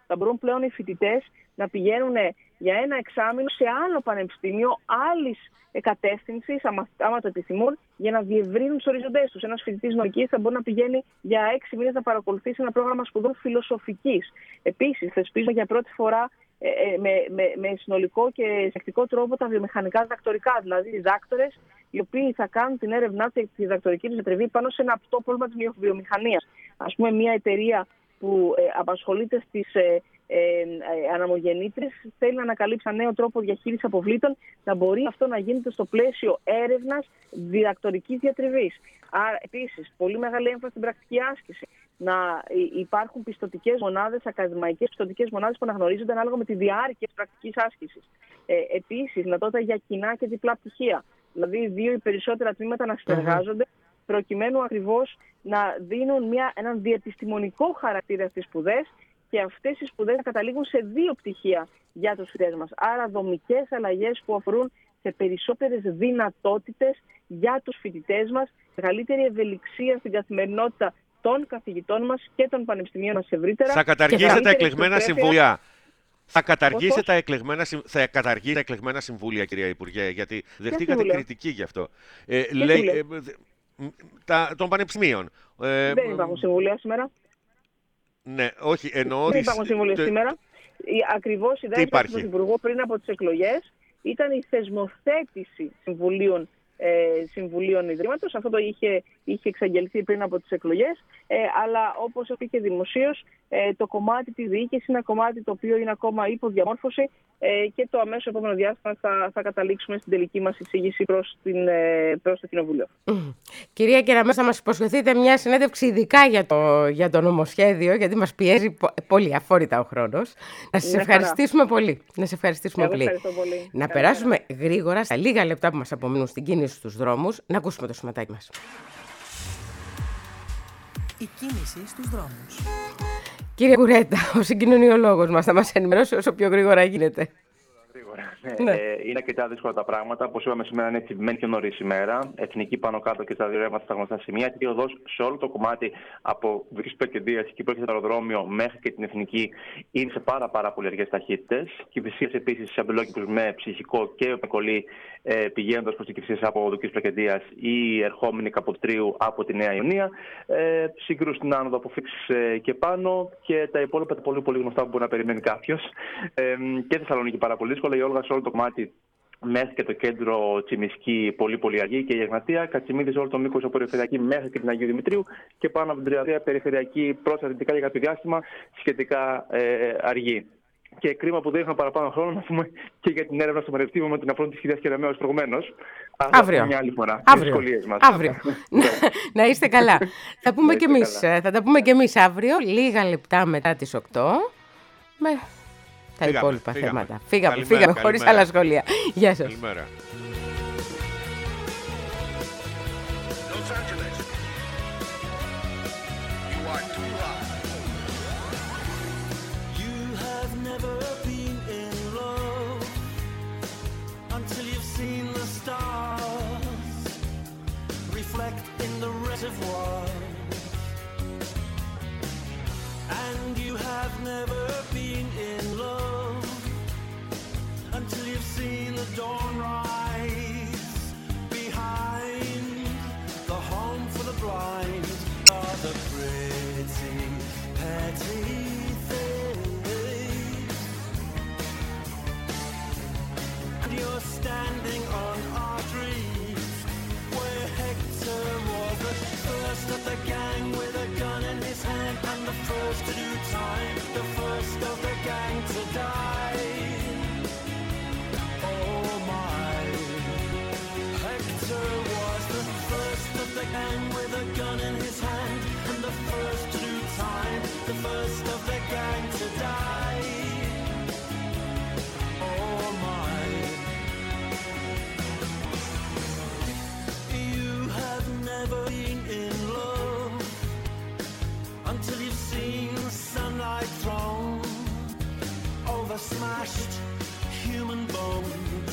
Θα μπορούν πλέον οι φοιτητές να πηγαίνουν για ένα εξάμηνο σε άλλο πανεπιστήμιο άλλης κατεύθυνσης, άμα, άμα το επιθυμούν, για να διευρύνουν τους οριζοντές τους. Ένας φοιτητής νομικής θα μπορεί να πηγαίνει για έξι μήνες να παρακολουθήσει ένα πρόγραμμα σπουδών φιλοσοφικής. Επίσης, θεσπίζουμε για πρώτη φορά ε, με, με, με συνολικό και συνεκτικό τρόπο τα βιομηχανικά διδακτορικά, δηλαδή οι διδάκτορες οι οποίοι θα κάνουν την έρευνά και τη διδακτορική τους διατριβή πάνω σε ένα απτό πρόβλημα της βιομηχανίας. Ας πούμε, μια εταιρεία που ε, απασχολείται στις ε, ε, ε, αναμογεννήτρες θέλει να ανακαλύψει ένα νέο τρόπο διαχείρισης αποβλήτων, να μπορεί αυτό να γίνεται στο πλαίσιο έρευνας διδακτορικής διατριβής. Άρα, επίσης, πολύ μεγάλη έμφαση στην πρακτική άσκηση. Να υπάρχουν πιστωτικές μονάδες, ακαδημαϊκές πιστωτικές μονάδες που αναγνωρίζονται ανάλογα με τη διάρκεια της πρακτικής άσκησης. Ε, επίσης, δυνατότητα για κοινά και διπλά πτυχία. Δηλαδή, δύο ή περισσότερα τμήματα να συνεργάζονται, mm-hmm. προκειμένου ακριβώς να δίνουν μια, έναν διεπιστημονικό χαρακτήρα στις σπουδές και αυτές οι σπουδές να καταλήγουν σε δύο πτυχία για τους φοιτητές μας. Άρα, δομικές αλλαγές που αφορούν σε περισσότερες δυνατότητες για τους φοιτητές μας, μεγαλύτερη ευελιξία στην καθημερινότητα των καθηγητών μας και των πανεπιστημίων μας ευρύτερα. Θα καταργήσετε τα εκλεγμένα συμβούλια. Θα καταργήσετε τα εκλεγμένα, θα καταργήσετε τα εκλεγμένα συμβούλια, κυρία Υπουργέ, γιατί δεχτήκατε κριτική γι' αυτό. Ε, λέει, ε, τα, των πανεπιστημίων. Ε, Δεν υπάρχουν συμβούλια σήμερα. Ναι, όχι, εννοώ... Δεν υπάρχουν συμβούλια τε... σήμερα. Ακριβώς η ιδέα του Πρωθυπουργού πριν από τις εκλογές ήταν η θεσμοθέτηση συμβουλίων Ε, Συμβουλίων Ιδρύματος. Αυτό το είχε, είχε εξαγγελθεί πριν από τις εκλογές, ε, αλλά όπως είπε δημοσίως, ε, το κομμάτι της διοίκησης είναι ένα κομμάτι το οποίο είναι ακόμα υποδιαμόρφωση ε, και το αμέσως επόμενο διάστημα θα, θα καταλήξουμε στην τελική μας εισήγηση προς, την, ε, προς το Κοινοβούλιο. Mm. Κυρία Κεραμέως, θα μας υποσχεθείτε μια συνέντευξη ειδικά για το, για το νομοσχέδιο, γιατί μας πιέζει πολύ αφόρητα ο χρόνος. Να σας ευχαριστήσουμε χαρά. πολύ. Να σας ευχαριστήσουμε πολύ. πολύ. Να Καλή περάσουμε χαρά. γρήγορα στα λίγα λεπτά που μας απομείνουν στην κίνηση στους δρόμους, να ακούσουμε το σηματάκι μας. Η κίνηση στους δρόμους. Κύριε Κουρέτα, ο συγκοινωνιολόγος μας θα μας ενημερώσει όσο πιο γρήγορα γίνεται. Ναι. Ε, είναι αρκετά δύσκολα τα πράγματα. Όπως είπαμε, σήμερα είναι τσιμπημένη και νωρίς ημέρα. Εθνική πάνω κάτω και τα δύο ρεύματα στα γνωστά σημεία. Και η οδός σε όλο το κομμάτι από Βρύσσης Πλακεντίας, εκεί που έρχεται το αεροδρόμιο, μέχρι και την Εθνική, είναι σε πάρα, πάρα πολύ αργές ταχύτητες. Κυφυσίες επίσης σε αμπελόκηπους με ψυχικό και με κολλή, ε, πηγαίνοντας προς την Κυφυσίες από Βρύσσης Πλακεντίας ή ερχόμενοι Καποτρίου από τη Νέα Ιωνία. Ε, Συγκρούσεις στην άνοδο από Φίξης ε, και πάνω. Και τα υπόλοιπα τα πολύ, πολύ γνωστά που μπορεί να περιμένει κάποιος. Ε, και Θεσσαλονίκη πάρα πολύ δύσκολα. Η Όλγα σε όλο το κομμάτι μέχρι και το κέντρο Τσιμισκή πολύ πολύ αργή και η Εγνατία, Κατσιμίδη σε όλο το μήκος από περιφερειακή μέχρι και την Αγίου Δημητρίου και πάνω από την Τριαδία περιφερειακή προς αρνητικά για κάποιο διάστημα σχετικά ε, αργή. Και κρίμα που δεν είχαμε παραπάνω χρόνο να πούμε και για την έρευνα στο Πανεπιστήμιο με την αφρόντη της κυρίας Κεραμέως προηγουμένως. Αύριο. Μια άλλη φορά. Αύριο. Αύριο. Να είστε καλά. θα, πούμε και εμείς, θα τα πούμε και εμείς αύριο, λίγα λεπτά μετά τις οκτώ. Με... τα φύγαμε, υπόλοιπα φύγαμε. θέματα. Φύγαμε, καλημέρα, φύγαμε χωρίς καλημέρα. άλλα σχόλια. Γεια σας. Καλημέρα. And you have never been in love until you've seen the dawn rise behind the home for the blind are the pretty petty things. And you're standing on our dreams where Hector was the first of the gang with a gun in his hand and the first to do time, the first of the gang to die. Oh my, Hector was the first of the gang with a gun in his hand and the first to do time, the first of the gang to die. Oh my, you have never been in love until you've seen sunlight thrown over smashed human bones.